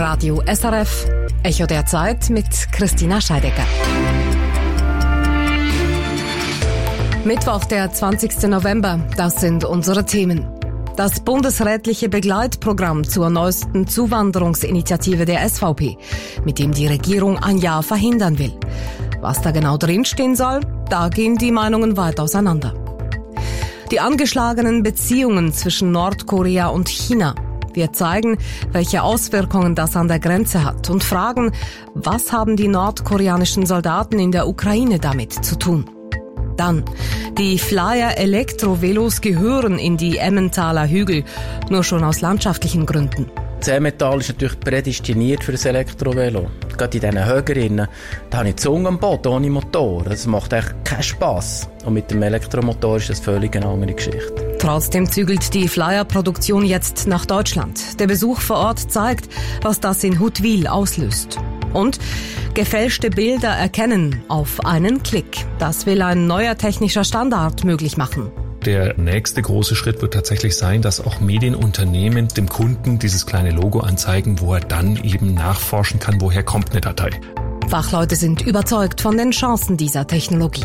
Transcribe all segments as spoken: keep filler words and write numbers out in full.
Radio S R F, Echo der Zeit mit Christina Scheidecker. Mittwoch, der zwanzigsten November, das sind unsere Themen. Das bundesrätliche Begleitprogramm zur neuesten Zuwanderungsinitiative der S V P, mit dem die Regierung ein Ja verhindern will. Was da genau drinstehen soll, da gehen die Meinungen weit auseinander. Die angeschlagenen Beziehungen zwischen Nordkorea und China. Wir zeigen, welche Auswirkungen das an der Grenze hat und fragen, was haben die nordkoreanischen Soldaten in der Ukraine damit zu tun? Dann, die Flyer-Elektrovelos gehören in die Emmentaler Hügel, nur schon aus landschaftlichen Gründen. Das Emmental ist natürlich prädestiniert für ein Elektrovelo. Gerade in diesen Höherinnen, da habe ich die Zunge am Boden ohne Motor. Das macht echt keinen Spass. Und mit dem Elektromotor ist das völlig eine andere Geschichte. Trotzdem zügelt die Flyer-Produktion jetzt nach Deutschland. Der Besuch vor Ort zeigt, was das in Huttwil auslöst. Und gefälschte Bilder erkennen auf einen Klick. Das will ein neuer technischer Standard möglich machen. Der nächste große Schritt wird tatsächlich sein, dass auch Medienunternehmen dem Kunden dieses kleine Logo anzeigen, wo er dann eben nachforschen kann, woher kommt eine Datei. Fachleute sind überzeugt von den Chancen dieser Technologie.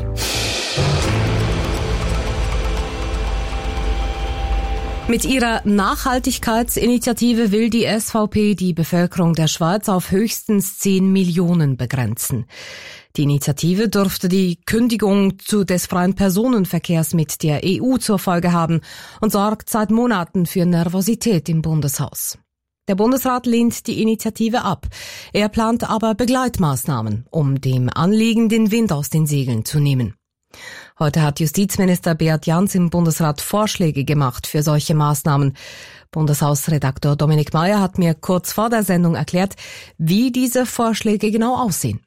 Mit ihrer Nachhaltigkeitsinitiative will die S V P die Bevölkerung der Schweiz auf höchstens zehn Millionen begrenzen. Die Initiative dürfte die Kündigung zu des freien Personenverkehrs mit der E U zur Folge haben und sorgt seit Monaten für Nervosität im Bundeshaus. Der Bundesrat lehnt die Initiative ab. Er plant aber Begleitmaßnahmen, um dem Anliegen den Wind aus den Segeln zu nehmen. Heute hat Justizminister Beat Jans im Bundesrat Vorschläge gemacht für solche Maßnahmen. Bundeshausredaktor Dominik Meyer hat mir kurz vor der Sendung erklärt, wie diese Vorschläge genau aussehen.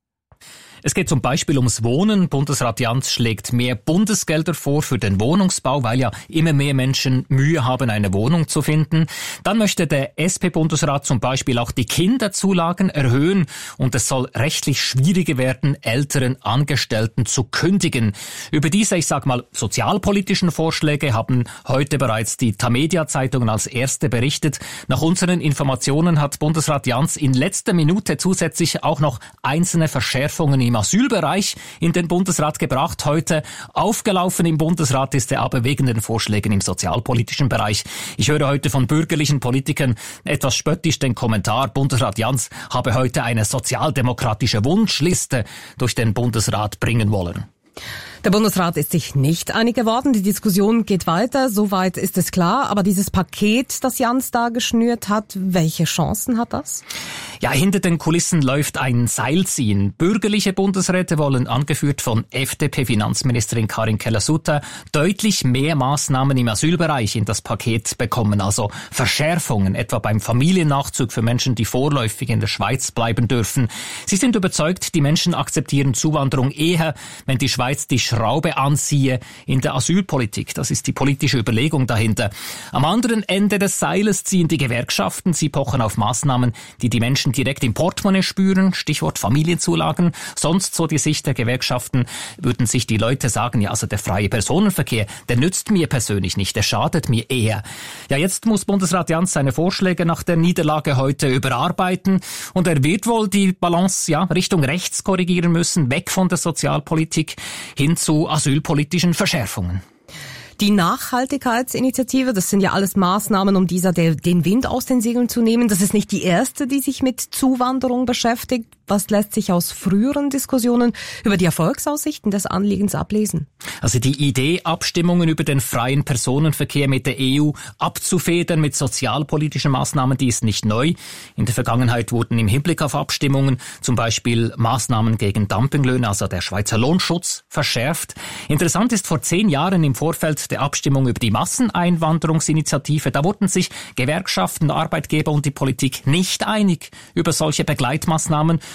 Es geht zum Beispiel ums Wohnen. Bundesrat Jans schlägt mehr Bundesgelder vor für den Wohnungsbau, weil ja immer mehr Menschen Mühe haben, eine Wohnung zu finden. Dann möchte der S P-Bundesrat zum Beispiel auch die Kinderzulagen erhöhen und es soll rechtlich schwieriger werden, älteren Angestellten zu kündigen. Über diese, ich sag mal, sozialpolitischen Vorschläge haben heute bereits die Tamedia-Zeitungen als erste berichtet. Nach unseren Informationen hat Bundesrat Jans in letzter Minute zusätzlich auch noch einzelne Verschärfungen im Asylbereich in den Bundesrat gebracht. Heute aufgelaufen im Bundesrat ist er aber wegen den Vorschlägen im sozialpolitischen Bereich. Ich höre heute von bürgerlichen Politikern etwas spöttisch den Kommentar, Bundesrat Jans habe heute eine sozialdemokratische Wunschliste durch den Bundesrat bringen wollen. Der Bundesrat ist sich nicht einig geworden. Die Diskussion geht weiter, soweit ist es klar. Aber dieses Paket, das Jans da geschnürt hat, welche Chancen hat das? Ja, hinter den Kulissen läuft ein Seilziehen. Bürgerliche Bundesräte wollen, angeführt von F D P-Finanzministerin Karin Keller-Sutter, deutlich mehr Maßnahmen im Asylbereich in das Paket bekommen. Also Verschärfungen, etwa beim Familiennachzug für Menschen, die vorläufig in der Schweiz bleiben dürfen. Sie sind überzeugt, die Menschen akzeptieren Zuwanderung eher, wenn die Schweiz die Schraube anziehe in der Asylpolitik. Das ist die politische Überlegung dahinter. Am anderen Ende des Seiles ziehen die Gewerkschaften. Sie pochen auf Maßnahmen, die die Menschen direkt im Portemonnaie spüren. Stichwort Familienzulagen. Sonst, so die Sicht der Gewerkschaften, würden sich die Leute sagen, ja, also der freie Personenverkehr, der nützt mir persönlich nicht, der schadet mir eher. Ja, jetzt muss Bundesrat Jans seine Vorschläge nach der Niederlage heute überarbeiten und er wird wohl die Balance, ja, Richtung rechts korrigieren müssen, weg von der Sozialpolitik hin zu asylpolitischen Verschärfungen. Die Nachhaltigkeitsinitiative, das sind ja alles Maßnahmen, um dieser den Wind aus den Segeln zu nehmen. Das ist nicht die erste, die sich mit Zuwanderung beschäftigt. Was lässt sich aus früheren Diskussionen über die Erfolgsaussichten des Anliegens ablesen? Also die Idee, Abstimmungen über den freien Personenverkehr mit der E U abzufedern mit sozialpolitischen Maßnahmen, die ist nicht neu. In der Vergangenheit wurden im Hinblick auf Abstimmungen zum Beispiel Maßnahmen gegen Dumpinglöhne, also der Schweizer Lohnschutz, verschärft. Interessant ist, vor zehn Jahren im Vorfeld der Abstimmung über die Masseneinwanderungsinitiative, da wurden sich Gewerkschaften, Arbeitgeber und die Politik nicht einig über solche Begleitmaßnahmen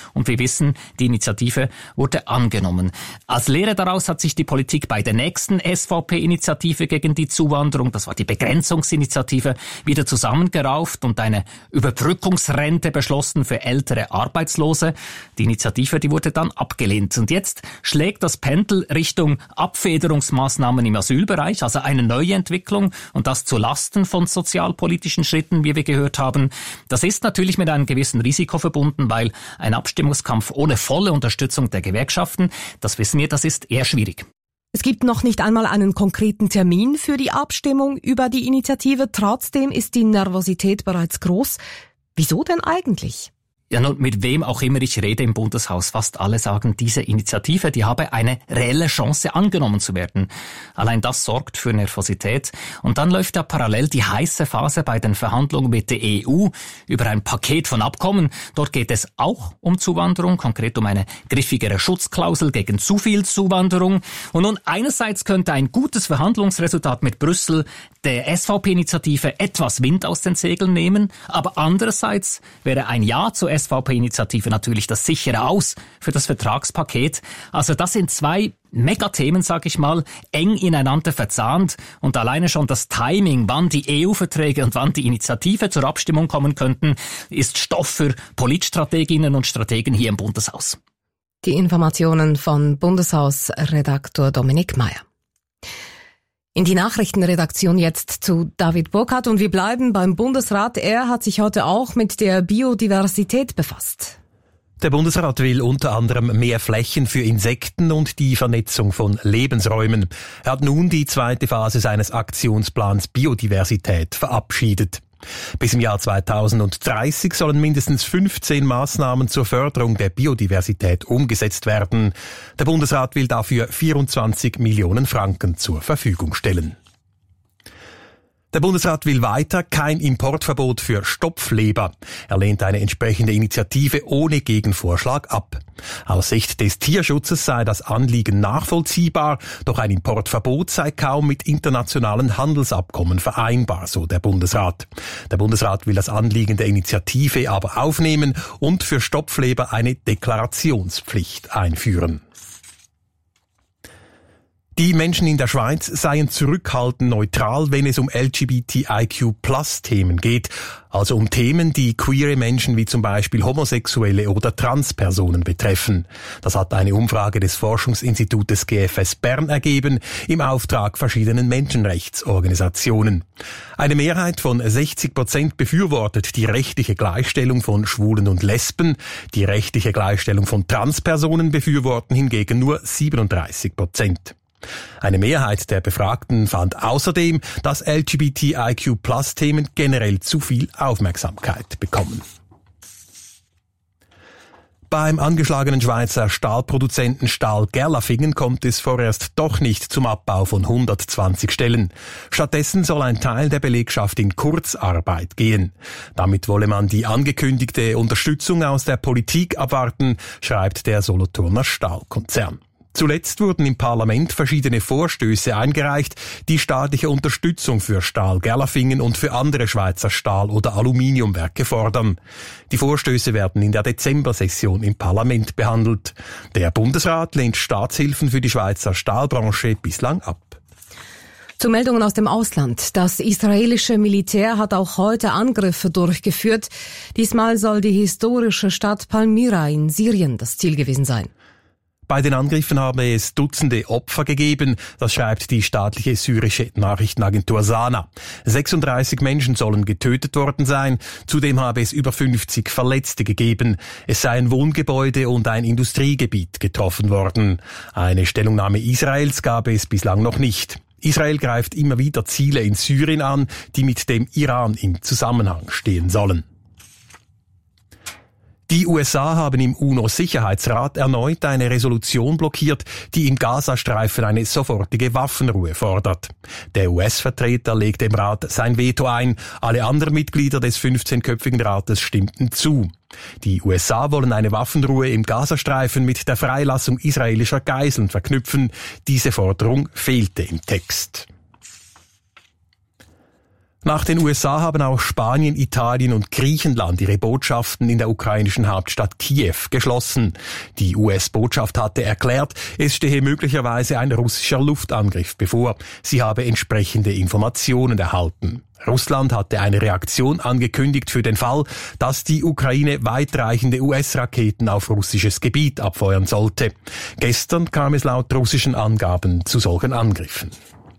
Und wir wissen, die Initiative wurde angenommen. Als Lehre daraus hat sich die Politik bei der nächsten S V P-Initiative gegen die Zuwanderung, das war die Begrenzungsinitiative, wieder zusammengerauft und eine Überbrückungsrente beschlossen für ältere Arbeitslose. Die Initiative, die wurde dann abgelehnt. Und jetzt schlägt das Pendel Richtung Abfederungsmaßnahmen im Asylbereich, also eine neue Entwicklung und das zu Lasten von sozialpolitischen Schritten, wie wir gehört haben. Das ist natürlich mit einem gewissen Risiko verbunden, weil ein Abstimmungskampf ohne volle Unterstützung der Gewerkschaften, das wissen wir, das ist eher schwierig. Es gibt noch nicht einmal einen konkreten Termin für die Abstimmung über die Initiative. Trotzdem ist die Nervosität bereits groß. Wieso denn eigentlich? Ja, nun, mit wem auch immer ich rede im Bundeshaus, fast alle sagen, diese Initiative, die habe eine reelle Chance, angenommen zu werden. Allein das sorgt für Nervosität. Und dann läuft ja parallel die heiße Phase bei den Verhandlungen mit der E U über ein Paket von Abkommen. Dort geht es auch um Zuwanderung, konkret um eine griffigere Schutzklausel gegen zu viel Zuwanderung. Und nun, einerseits könnte ein gutes Verhandlungsresultat mit Brüssel der S V P-Initiative etwas Wind aus den Segeln nehmen, aber andererseits wäre ein Ja zur S V P-Initiative natürlich das sichere Aus für das Vertragspaket. Also das sind zwei Megathemen, sag ich mal, eng ineinander verzahnt und alleine schon das Timing, wann die E U-Verträge und wann die Initiative zur Abstimmung kommen könnten, ist Stoff für Politstrateginnen und Strategen hier im Bundeshaus. Die Informationen von Bundeshausredaktor Dominik Mayer. In die Nachrichtenredaktion jetzt zu David Burkhardt und wir bleiben beim Bundesrat. Er hat sich heute auch mit der Biodiversität befasst. Der Bundesrat will unter anderem mehr Flächen für Insekten und die Vernetzung von Lebensräumen. Er hat nun die zweite Phase seines Aktionsplans Biodiversität verabschiedet. Bis im Jahr zweitausenddreißig sollen mindestens fünfzehn Maßnahmen zur Förderung der Biodiversität umgesetzt werden. Der Bundesrat will dafür vierundzwanzig Millionen Franken zur Verfügung stellen. Der Bundesrat will weiter kein Importverbot für Stopfleber. Er lehnt eine entsprechende Initiative ohne Gegenvorschlag ab. Aus Sicht des Tierschutzes sei das Anliegen nachvollziehbar, doch ein Importverbot sei kaum mit internationalen Handelsabkommen vereinbar, so der Bundesrat. Der Bundesrat will das Anliegen der Initiative aber aufnehmen und für Stopfleber eine Deklarationspflicht einführen. Die Menschen in der Schweiz seien zurückhaltend neutral, wenn es um L G B T I Q Plus Themen geht, also um Themen, die queere Menschen wie zum Beispiel Homosexuelle oder Transpersonen betreffen. Das hat eine Umfrage des Forschungsinstitutes G F S Bern ergeben, im Auftrag verschiedenen Menschenrechtsorganisationen. Eine Mehrheit von sechzig Prozent befürwortet die rechtliche Gleichstellung von Schwulen und Lesben, die rechtliche Gleichstellung von Transpersonen befürworten hingegen nur siebenunddreißig Prozent. Eine Mehrheit der Befragten fand außerdem, dass L G B T I Q Plus Themen generell zu viel Aufmerksamkeit bekommen. Beim angeschlagenen Schweizer Stahlproduzenten Stahl Gerlafingen kommt es vorerst doch nicht zum Abbau von hundertzwanzig Stellen. Stattdessen soll ein Teil der Belegschaft in Kurzarbeit gehen. Damit wolle man die angekündigte Unterstützung aus der Politik abwarten, schreibt der Solothurner Stahlkonzern. Zuletzt wurden im Parlament verschiedene Vorstöße eingereicht, die staatliche Unterstützung für Stahl Gerlafingen und für andere Schweizer Stahl- oder Aluminiumwerke fordern. Die Vorstöße werden in der Dezembersession im Parlament behandelt. Der Bundesrat lehnt Staatshilfen für die Schweizer Stahlbranche bislang ab. Zu Meldungen aus dem Ausland. Das israelische Militär hat auch heute Angriffe durchgeführt. Diesmal soll die historische Stadt Palmyra in Syrien das Ziel gewesen sein. Bei den Angriffen habe es Dutzende Opfer gegeben, das schreibt die staatliche syrische Nachrichtenagentur Sana. sechsunddreißig Menschen sollen getötet worden sein, zudem habe es über fünfzig Verletzte gegeben. Es seien Wohngebäude und ein Industriegebiet getroffen worden. Eine Stellungnahme Israels gab es bislang noch nicht. Israel greift immer wieder Ziele in Syrien an, die mit dem Iran im Zusammenhang stehen sollen. Die U S A haben im UNO-Sicherheitsrat erneut eine Resolution blockiert, die im Gazastreifen eine sofortige Waffenruhe fordert. Der U S-Vertreter legte im Rat sein Veto ein, alle anderen Mitglieder des fünfzehnköpfigen Rates stimmten zu. Die U S A wollen eine Waffenruhe im Gazastreifen mit der Freilassung israelischer Geiseln verknüpfen. Diese Forderung fehlte im Text. Nach den U S A haben auch Spanien, Italien und Griechenland ihre Botschaften in der ukrainischen Hauptstadt Kiew geschlossen. Die U S-Botschaft hatte erklärt, es stehe möglicherweise ein russischer Luftangriff bevor. Sie habe entsprechende Informationen erhalten. Russland hatte eine Reaktion angekündigt für den Fall, dass die Ukraine weitreichende U S-Raketen auf russisches Gebiet abfeuern sollte. Gestern kam es laut russischen Angaben zu solchen Angriffen.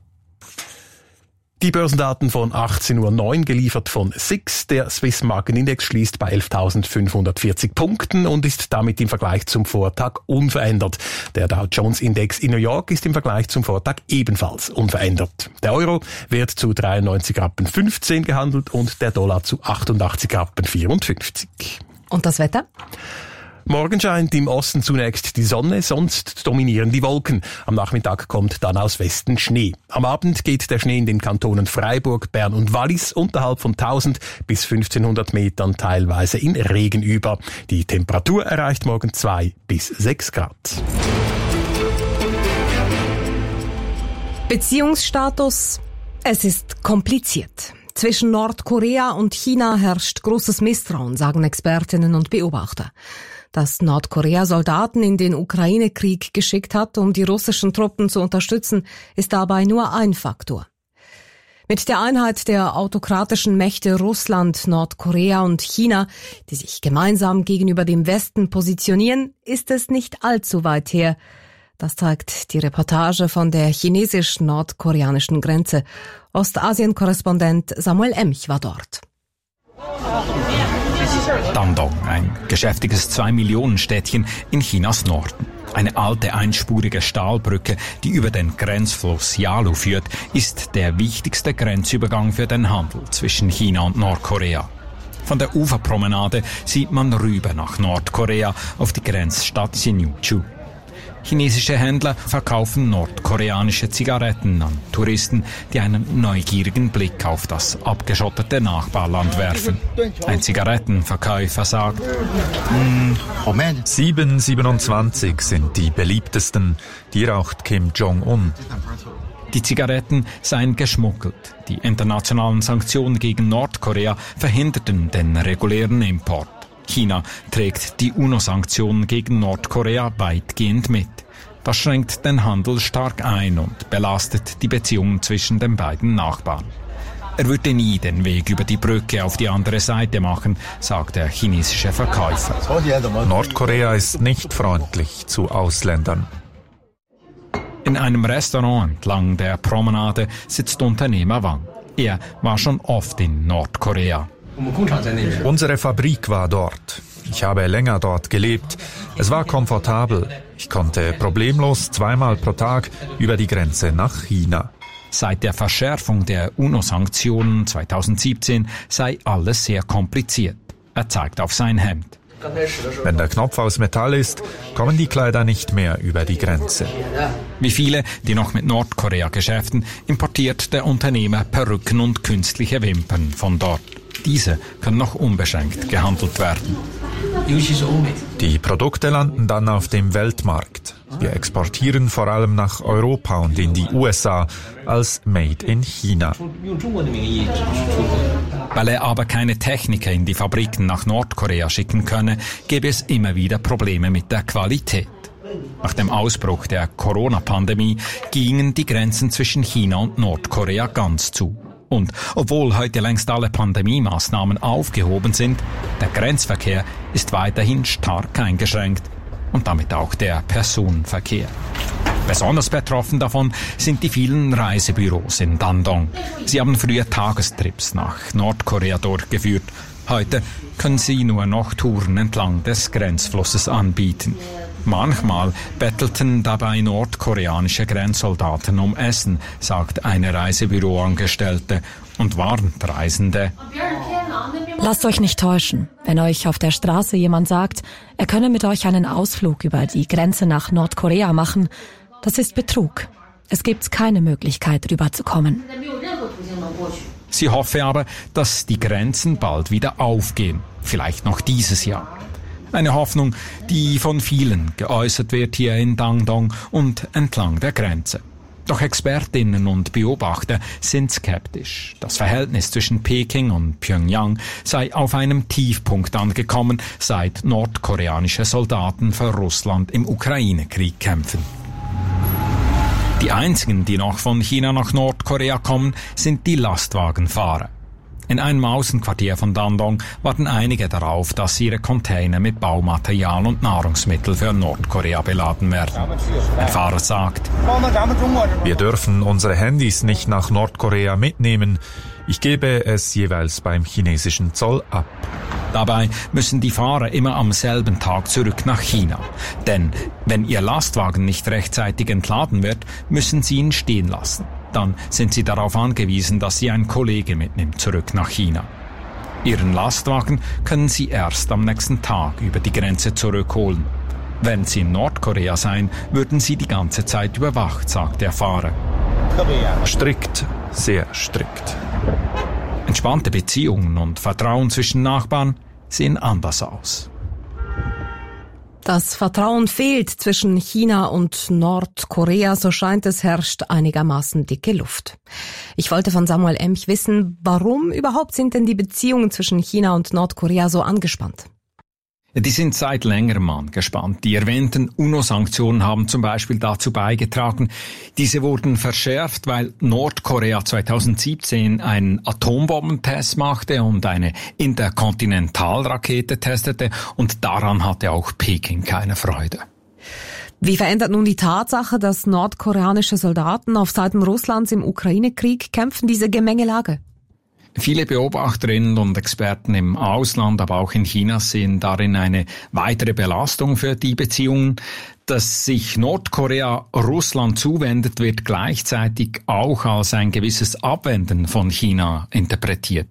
Die Börsendaten von achtzehn Uhr neun geliefert von S I X. Der Swiss Markenindex schließt bei elftausendfünfhundertvierzig Punkten und ist damit im Vergleich zum Vortag unverändert. Der Dow Jones Index in New York ist im Vergleich zum Vortag ebenfalls unverändert. Der Euro wird zu dreiundneunzig Rappen fünfzehn gehandelt und der Dollar zu achtundachtzig Rappen vierundfünfzig. Und das Wetter? Morgen scheint im Osten zunächst die Sonne, sonst dominieren die Wolken. Am Nachmittag kommt dann aus Westen Schnee. Am Abend geht der Schnee in den Kantonen Freiburg, Bern und Wallis unterhalb von tausend bis fünfzehnhundert Metern teilweise in Regen über. Die Temperatur erreicht morgen zwei bis sechs Grad. Beziehungsstatus? Es ist kompliziert. Zwischen Nordkorea und China herrscht großes Misstrauen, sagen Expertinnen und Beobachter. Dass Nordkorea Soldaten in den Ukraine-Krieg geschickt hat, um die russischen Truppen zu unterstützen, ist dabei nur ein Faktor. Mit der Einheit der autokratischen Mächte Russland, Nordkorea und China, die sich gemeinsam gegenüber dem Westen positionieren, ist es nicht allzu weit her. Das zeigt die Reportage von der chinesisch-nordkoreanischen Grenze. Ostasien-Korrespondent Samuel Emch war dort. Dandong, ein geschäftiges Zwei-Millionen-Städtchen in Chinas Norden. Eine alte einspurige Stahlbrücke, die über den Grenzfluss Yalu führt, ist der wichtigste Grenzübergang für den Handel zwischen China und Nordkorea. Von der Uferpromenade sieht man rüber nach Nordkorea auf die Grenzstadt Sinuiju. Chinesische Händler verkaufen nordkoreanische Zigaretten an Touristen, die einen neugierigen Blick auf das abgeschottete Nachbarland werfen. Ein Zigarettenverkäufer sagt: sieben siebenundzwanzig sind die beliebtesten, die raucht Kim Jong-un. Die Zigaretten seien geschmuggelt. Die internationalen Sanktionen gegen Nordkorea verhinderten den regulären Import. China trägt die UNO-Sanktionen gegen Nordkorea weitgehend mit. Das schränkt den Handel stark ein und belastet die Beziehungen zwischen den beiden Nachbarn. Er würde nie den Weg über die Brücke auf die andere Seite machen, sagt der chinesische Verkäufer. Nordkorea ist nicht freundlich zu Ausländern. In einem Restaurant entlang der Promenade sitzt Unternehmer Wang. Er war schon oft in Nordkorea. Unsere Fabrik war dort. Ich habe länger dort gelebt. Es war komfortabel. Ich konnte problemlos zweimal pro Tag über die Grenze nach China. Seit der Verschärfung der UNO-Sanktionen zweitausendsiebzehn sei alles sehr kompliziert. Er zeigt auf sein Hemd. Wenn der Knopf aus Metall ist, kommen die Kleider nicht mehr über die Grenze. Wie viele, die noch mit Nordkorea geschäften, importiert der Unternehmer Perücken und künstliche Wimpern von dort. Diese können noch unbeschränkt gehandelt werden. Die Produkte landen dann auf dem Weltmarkt. Wir exportieren vor allem nach Europa und in die U S A als Made in China. Weil er aber keine Techniker in die Fabriken nach Nordkorea schicken könne, gäbe es immer wieder Probleme mit der Qualität. Nach dem Ausbruch der Corona-Pandemie gingen die Grenzen zwischen China und Nordkorea ganz zu. Und obwohl heute längst alle Pandemiemaßnahmen aufgehoben sind, der Grenzverkehr ist weiterhin stark eingeschränkt und damit auch der Personenverkehr. Besonders betroffen davon sind die vielen Reisebüros in Dandong. Sie haben früher Tagestrips nach Nordkorea durchgeführt. Heute können sie nur noch Touren entlang des Grenzflusses anbieten. Manchmal bettelten dabei nordkoreanische Grenzsoldaten um Essen, sagt eine Reisebüroangestellte, und warnt Reisende. Lasst euch nicht täuschen. Wenn euch auf der Straße jemand sagt, er könne mit euch einen Ausflug über die Grenze nach Nordkorea machen, das ist Betrug. Es gibt keine Möglichkeit, rüberzukommen. Sie hoffe aber, dass die Grenzen bald wieder aufgehen, vielleicht noch dieses Jahr. Eine Hoffnung, die von vielen geäußert wird hier in Dandong und entlang der Grenze. Doch Expertinnen und Beobachter sind skeptisch. Das Verhältnis zwischen Peking und Pyongyang sei auf einem Tiefpunkt angekommen, seit nordkoreanische Soldaten für Russland im Ukraine-Krieg kämpfen. Die einzigen, die noch von China nach Nordkorea kommen, sind die Lastwagenfahrer. In einem Außenquartier von Dandong warten einige darauf, dass ihre Container mit Baumaterial und Nahrungsmittel für Nordkorea beladen werden. Ein Fahrer sagt: Wir dürfen unsere Handys nicht nach Nordkorea mitnehmen. Ich gebe es jeweils beim chinesischen Zoll ab. Dabei müssen die Fahrer immer am selben Tag zurück nach China. Denn wenn ihr Lastwagen nicht rechtzeitig entladen wird, müssen sie ihn stehen lassen. Dann sind sie darauf angewiesen, dass sie ein Kollege mitnimmt zurück nach China. Ihren Lastwagen können sie erst am nächsten Tag über die Grenze zurückholen. Wenn sie in Nordkorea seien, würden sie die ganze Zeit überwacht, sagt der Fahrer. Strikt, sehr strikt. Entspannte Beziehungen und Vertrauen zwischen Nachbarn sehen anders aus. Das Vertrauen fehlt zwischen China und Nordkorea, so scheint es, herrscht einigermaßen dicke Luft. Ich wollte von Samuel Emch wissen, warum überhaupt sind denn die Beziehungen zwischen China und Nordkorea so angespannt? Die sind seit längerem angespannt. Die erwähnten UNO-Sanktionen haben zum Beispiel dazu beigetragen. Diese wurden verschärft, weil Nordkorea zweitausendsiebzehn einen Atombombentest machte und eine Interkontinentalrakete testete. Und daran hatte auch Peking keine Freude. Wie verändert nun die Tatsache, dass nordkoreanische Soldaten auf Seiten Russlands im Ukraine-Krieg kämpfen, diese Gemengelage? Viele Beobachterinnen und Experten im Ausland, aber auch in China sehen darin eine weitere Belastung für die Beziehungen. Dass sich Nordkorea Russland zuwendet, wird gleichzeitig auch als ein gewisses Abwenden von China interpretiert.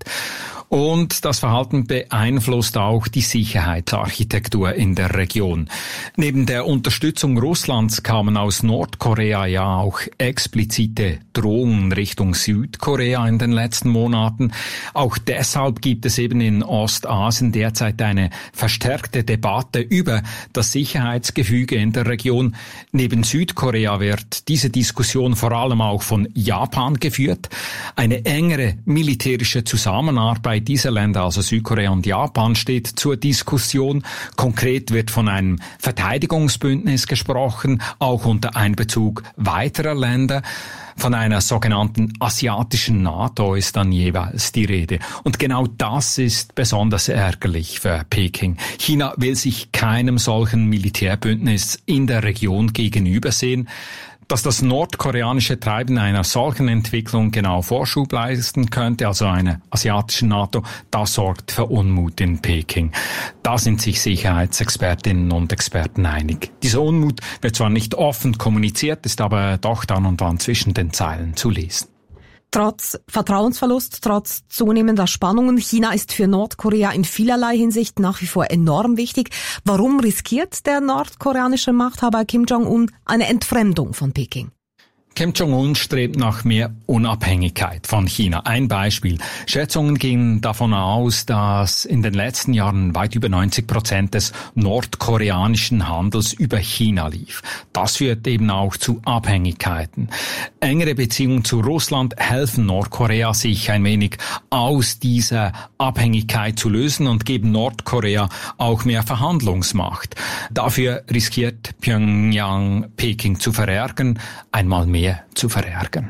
Und das Verhalten beeinflusst auch die Sicherheitsarchitektur in der Region. Neben der Unterstützung Russlands kamen aus Nordkorea ja auch explizite Drohungen Richtung Südkorea in den letzten Monaten. Auch deshalb gibt es eben in Ostasien derzeit eine verstärkte Debatte über das Sicherheitsgefüge in der Region. Neben Südkorea wird diese Diskussion vor allem auch von Japan geführt. Eine engere militärische Zusammenarbeit dieser Länder, also Südkorea und Japan, steht zur Diskussion. Konkret wird von einem Verteidigungsbündnis gesprochen, auch unter Einbezug weiterer Länder. Von einer sogenannten asiatischen NATO ist dann jeweils die Rede. Und genau das ist besonders ärgerlich für Peking. China will sich keinem solchen Militärbündnis in der Region gegenübersehen. Dass das nordkoreanische Treiben einer solchen Entwicklung genau Vorschub leisten könnte, also einer asiatischen NATO, das sorgt für Unmut in Peking. Da sind sich Sicherheitsexpertinnen und Experten einig. Dieser Unmut wird zwar nicht offen kommuniziert, ist aber doch dann und wann zwischen den Zeilen zu lesen. Trotz Vertrauensverlust, trotz zunehmender Spannungen, China ist für Nordkorea in vielerlei Hinsicht nach wie vor enorm wichtig. Warum riskiert der nordkoreanische Machthaber Kim Jong-un eine Entfremdung von Peking? Kim Jong-un strebt nach mehr Unabhängigkeit von China. Ein Beispiel. Schätzungen gehen davon aus, dass in den letzten Jahren weit über neunzig Prozent des nordkoreanischen Handels über China lief. Das führt eben auch zu Abhängigkeiten. Engere Beziehungen zu Russland helfen Nordkorea, sich ein wenig aus dieser Abhängigkeit zu lösen und geben Nordkorea auch mehr Verhandlungsmacht. Dafür riskiert Pyongyang Peking zu verärgern, einmal mehr zu verärgern.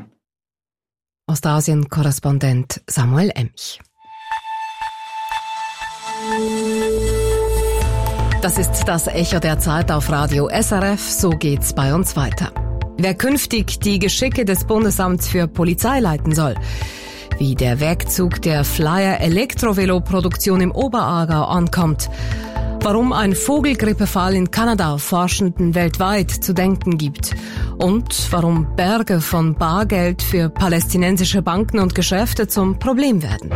Ostasien-Korrespondent Samuel Emch. Das ist das Echo der Zeit auf Radio S R F. So geht's bei uns weiter. Wer künftig die Geschicke des Bundesamts für Polizei leiten soll, wie der Wegzug der Flyer-Elektrovelo-Produktion im Oberaargau ankommt, warum ein Vogelgrippefall in Kanada Forschenden weltweit zu denken gibt und warum Berge von Bargeld für palästinensische Banken und Geschäfte zum Problem werden.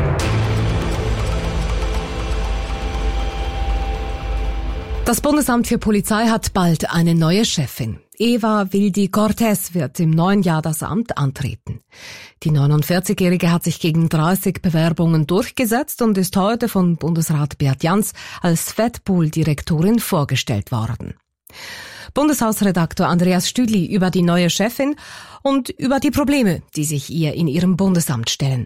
Das Bundesamt für Polizei hat bald eine neue Chefin. Eva Wildi-Cortez wird im neuen Jahr das Amt antreten. Die neunundvierzigjährige hat sich gegen dreißig Bewerbungen durchgesetzt und ist heute von Bundesrat Beat Jans als Fedpool-Direktorin vorgestellt worden. Bundeshausredaktor Andreas Stüdli über die neue Chefin und über die Probleme, die sich ihr in ihrem Bundesamt stellen.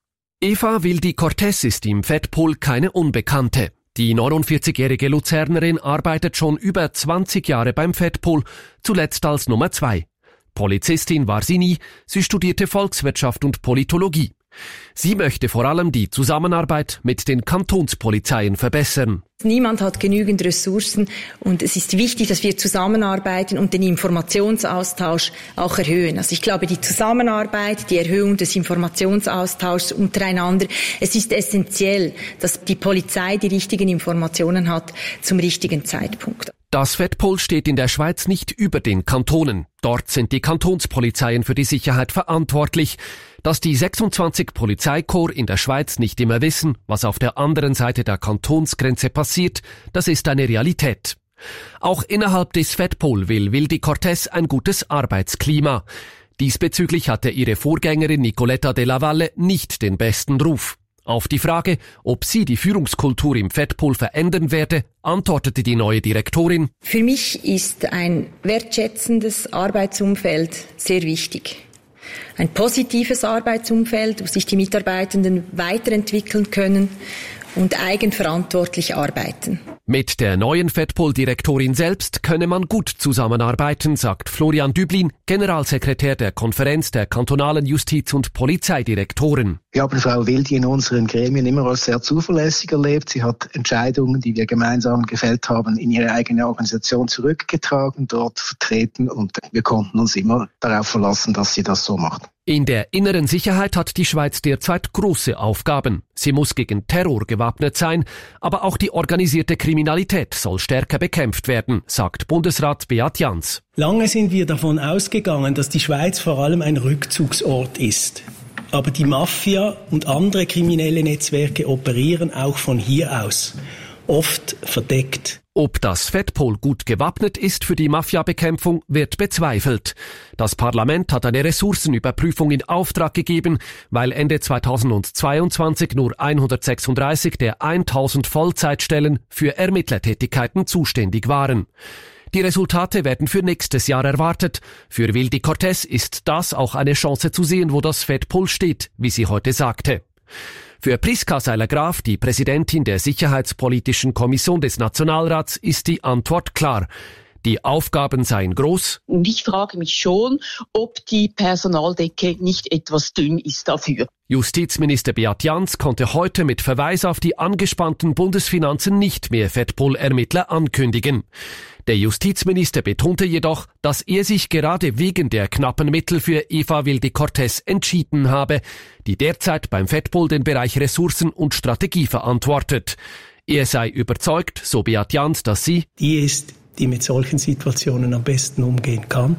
Eva Wildy-Cortez ist im Fettpol keine Unbekannte. Die neunundvierzigjährige Luzernerin arbeitet schon über zwanzig Jahre beim Fettpol, zuletzt als Nummer zwei. Polizistin war sie nie, sie studierte Volkswirtschaft und Politologie. Sie möchte vor allem die Zusammenarbeit mit den Kantonspolizeien verbessern. Niemand hat genügend Ressourcen und es ist wichtig, dass wir zusammenarbeiten und den Informationsaustausch auch erhöhen. Also ich glaube, die Zusammenarbeit, die Erhöhung des Informationsaustauschs untereinander, es ist essentiell, dass die Polizei die richtigen Informationen hat zum richtigen Zeitpunkt. Das Fettpol steht in der Schweiz nicht über den Kantonen. Dort sind die Kantonspolizeien für die Sicherheit verantwortlich. Dass die sechsundzwanzig Polizeikorps in der Schweiz nicht immer wissen, was auf der anderen Seite der Kantonsgrenze passiert, das ist eine Realität. Auch innerhalb des Fettpol will Wildy-Cortez ein gutes Arbeitsklima. Diesbezüglich hatte ihre Vorgängerin Nicoletta de la Valle nicht den besten Ruf. Auf die Frage, ob sie die Führungskultur im Fettpol verändern werde, antwortete die neue Direktorin: Für mich ist ein wertschätzendes Arbeitsumfeld sehr wichtig. Ein positives Arbeitsumfeld, wo sich die Mitarbeitenden weiterentwickeln können und eigenverantwortlich arbeiten. Mit der neuen Fettpol-Direktorin selbst könne man gut zusammenarbeiten, sagt Florian Düblin, Generalsekretär der Konferenz der kantonalen Justiz- und Polizeidirektoren. Wir haben Frau Wildy in unseren Gremien immer als sehr zuverlässig erlebt. Sie hat Entscheidungen, die wir gemeinsam gefällt haben, in ihre eigene Organisation zurückgetragen, dort vertreten und wir konnten uns immer darauf verlassen, dass sie das so macht. In der inneren Sicherheit hat die Schweiz derzeit große Aufgaben. Sie muss gegen Terror gewappnet sein, aber auch die organisierte Kriminalität soll stärker bekämpft werden, sagt Bundesrat Beat Jans. Lange sind wir davon ausgegangen, dass die Schweiz vor allem ein Rückzugsort ist. Aber die Mafia und andere kriminelle Netzwerke operieren auch von hier aus, oft verdeckt. Ob das Fettpol gut gewappnet ist für die Mafiabekämpfung, wird bezweifelt. Das Parlament hat eine Ressourcenüberprüfung in Auftrag gegeben, weil Ende zweitausendzweiundzwanzig nur hundertsechsunddreißig der tausend Vollzeitstellen für Ermittlertätigkeiten zuständig waren. Die Resultate werden für nächstes Jahr erwartet. Für Wildy-Cortez ist das auch eine Chance zu sehen, wo das Fettpol steht, wie sie heute sagte. Für Priska Seiler-Graf, die Präsidentin der Sicherheitspolitischen Kommission des Nationalrats, ist die Antwort klar. Die Aufgaben seien groß. Und ich frage mich schon, ob die Personaldecke nicht etwas dünn ist dafür. Justizminister Beat Jans konnte heute mit Verweis auf die angespannten Bundesfinanzen nicht mehr Fettpol-Ermittler ankündigen. Der Justizminister betonte jedoch, dass er sich gerade wegen der knappen Mittel für Eva Wildy-Cortez entschieden habe, die derzeit beim Fettpol den Bereich Ressourcen und Strategie verantwortet. Er sei überzeugt, so Beat Jans, dass sie die ist, die mit solchen Situationen am besten umgehen kann.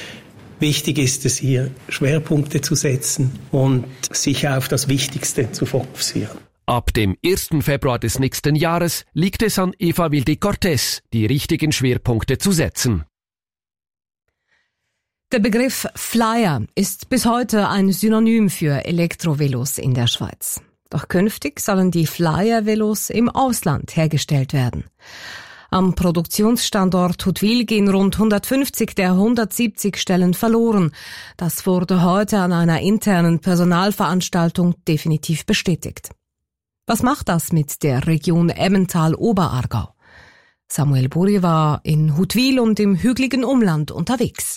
Wichtig ist es, hier Schwerpunkte zu setzen und sich auf das Wichtigste zu fokussieren. Ab dem ersten Februar des nächsten Jahres liegt es an Eva Wildy-Cortez, die richtigen Schwerpunkte zu setzen. Der Begriff Flyer ist bis heute ein Synonym für Elektrovelos in der Schweiz. Doch künftig sollen die Flyer-Velos im Ausland hergestellt werden. Am Produktionsstandort Huttwil gehen rund hundertfünfzig der hundertsiebzig Stellen verloren. Das wurde heute an einer internen Personalveranstaltung definitiv bestätigt. Was macht das mit der Region Emmental-Oberaargau? Samuel Buri war in Huttwil und im hügeligen Umland unterwegs.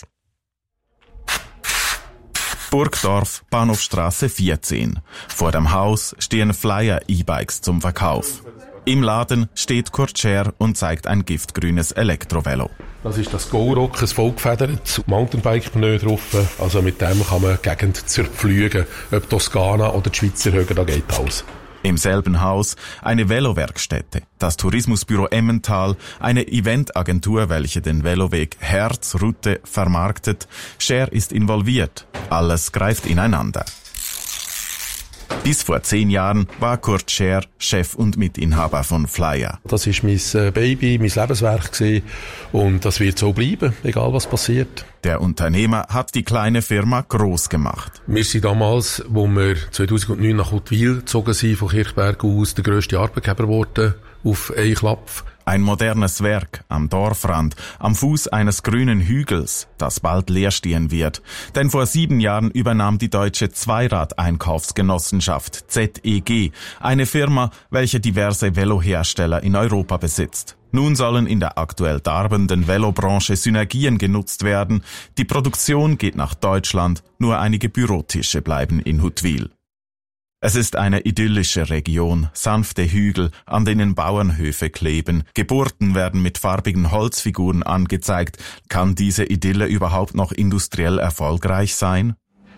Burgdorf, Bahnhofstrasse vierzehn. Vor dem Haus stehen Flyer-E-Bikes zum Verkauf. Im Laden steht Kurt Scher und zeigt ein giftgrünes Elektrovelo. Das ist das Go-Rock, ein vollgefedertes Mountainbike-Pneu drauf. Also mit dem kann man die Gegend zerpflügen. Ob Toskana oder die Schweizer Höhe, da geht alles. Im selben Haus eine Velowerkstätte, das Tourismusbüro Emmental, eine Eventagentur, welche den Veloweg Herzroute vermarktet. Scher ist involviert. Alles greift ineinander. Bis vor zehn Jahren war Kurt Scher Chef und Mitinhaber von Flyer. Das ist mein Baby, mein Lebenswerk gewesen und das wird so bleiben, egal was passiert. Der Unternehmer hat die kleine Firma gross gemacht. Wir sind damals, wo wir zweitausendneun nach Huttwil gezogen sind, von Kirchberg aus, der grösste Arbeitgeber geworden auf einen Klapp. Ein modernes Werk am Dorfrand, am Fuß eines grünen Hügels, das bald leer stehen wird. Denn vor sieben Jahren übernahm die deutsche Zweirad-Einkaufsgenossenschaft Z E G, eine Firma, welche diverse Velohersteller in Europa besitzt. Nun sollen in der aktuell darbenden Velobranche Synergien genutzt werden. Die Produktion geht nach Deutschland, nur einige Bürotische bleiben in Huttwil. Es ist eine idyllische Region, sanfte Hügel, an denen Bauernhöfe kleben. Geburten werden mit farbigen Holzfiguren angezeigt. Kann diese Idylle überhaupt noch industriell erfolgreich sein?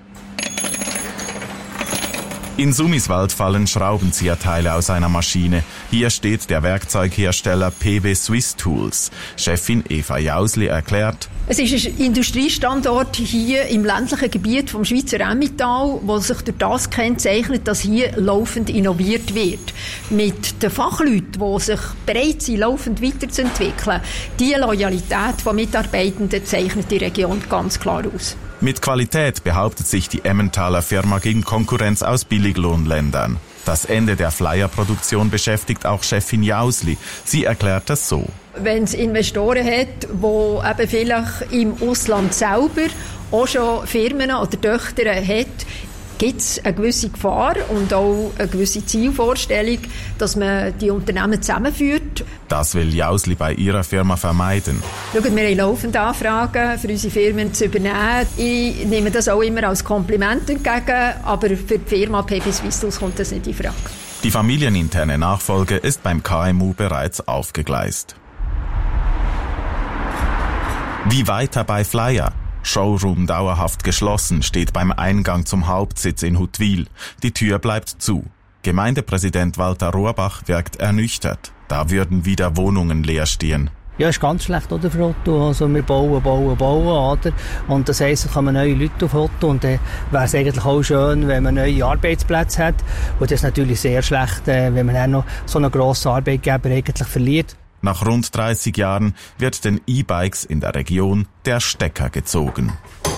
In Sumiswald fallen Schraubenzieherteile aus einer Maschine. Hier steht der Werkzeughersteller P W Swiss Tools. Chefin Eva Jausli erklärt: Es ist ein Industriestandort hier im ländlichen Gebiet vom Schweizer Emmental, wo sich durch das kennzeichnet, dass hier laufend innoviert wird. Mit den Fachleuten, die sich bereit sind, laufend weiterzuentwickeln, die Loyalität von Mitarbeitenden zeichnet die Region ganz klar aus. Mit Qualität behauptet sich die Emmentaler Firma gegen Konkurrenz aus Billiglohnländern. Das Ende der Flyerproduktion beschäftigt auch Chefin Jausli. Sie erklärt es so: Wenn es Investoren hat, die eben vielleicht im Ausland selber auch schon Firmen oder Töchter hat, gibt es eine gewisse Gefahr und auch eine gewisse Zielvorstellung, dass man die Unternehmen zusammenführt. Das will Jausli bei ihrer Firma vermeiden. Schaut, wir haben laufende Anfragen für unsere Firmen zu übernehmen. Ich nehme das auch immer als Kompliment entgegen, aber für die Firma P W Swiss Tools kommt das nicht in Frage. Die familieninterne Nachfolge ist beim K M U bereits aufgegleist. Wie weiter bei Flyer? Showroom dauerhaft geschlossen, steht beim Eingang zum Hauptsitz in Huttwil. Die Tür bleibt zu. Gemeindepräsident Walter Rohrbach wirkt ernüchtert. Da würden wieder Wohnungen leer stehen. Ja, ist ganz schlecht, oder, für Otto? Also wir bauen, bauen, bauen, oder? Und das heisst, es kommen neue Leute auf Otto und dann wäre es eigentlich auch schön, wenn man neue Arbeitsplätze hat. Und das ist natürlich sehr schlecht, wenn man dann noch so einen grossen Arbeitgeber eigentlich verliert. Nach rund dreißig Jahren wird den E-Bikes in der Region der Stecker gezogen.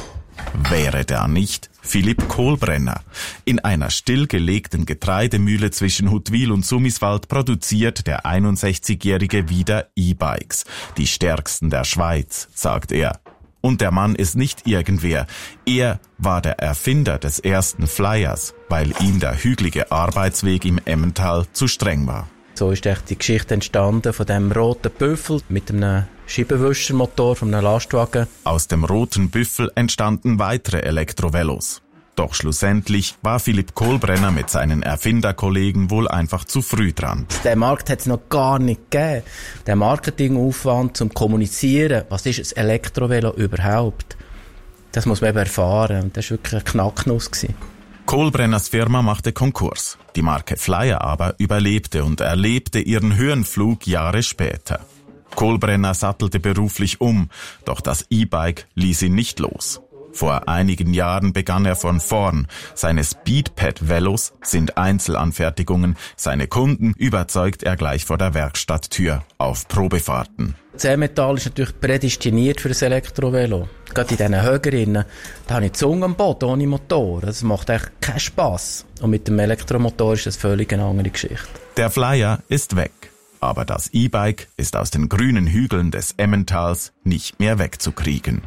Wäre da nicht Philipp Kohlbrenner. In einer stillgelegten Getreidemühle zwischen Huttwil und Sumiswald produziert der einundsechzigjährige wieder E-Bikes. Die stärksten der Schweiz, sagt er. Und der Mann ist nicht irgendwer. Er war der Erfinder des ersten Flyers, weil ihm der hügelige Arbeitsweg im Emmental zu streng war. So ist echt die Geschichte entstanden von dem roten Büffel mit einem Scheibenwischermotor von einem Lastwagen. Aus dem roten Büffel entstanden weitere Elektrovelos. Doch schlussendlich war Philipp Kohlbrenner mit seinen Erfinderkollegen wohl einfach zu früh dran. Den Markt hat es noch gar nicht gegeben. Der Marketingaufwand zum Kommunizieren, was ist ein Elektrovelo überhaupt? Das muss man eben erfahren und das war wirklich eine Knacknuss. Kohlbrenners Firma machte Konkurs. Die Marke Flyer aber überlebte und erlebte ihren Höhenflug Jahre später. Kohlbrenner sattelte beruflich um, doch das E-Bike ließ ihn nicht los. Vor einigen Jahren begann er von vorn. Seine Speedpad-Velos sind Einzelanfertigungen. Seine Kunden überzeugt er gleich vor der Werkstatttür auf Probefahrten. Das Emmental ist natürlich prädestiniert für das Elektrovelo. Gerade in diesen Högerinnen, da habe ich die Zunge am Boden ohne Motor. Das macht echt keinen Spass. Und mit dem Elektromotor ist das völlig eine andere Geschichte. Der Flyer ist weg. Aber das E-Bike ist aus den grünen Hügeln des Emmentals nicht mehr wegzukriegen.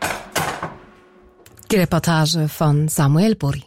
Die Reportage von Samuel Buri.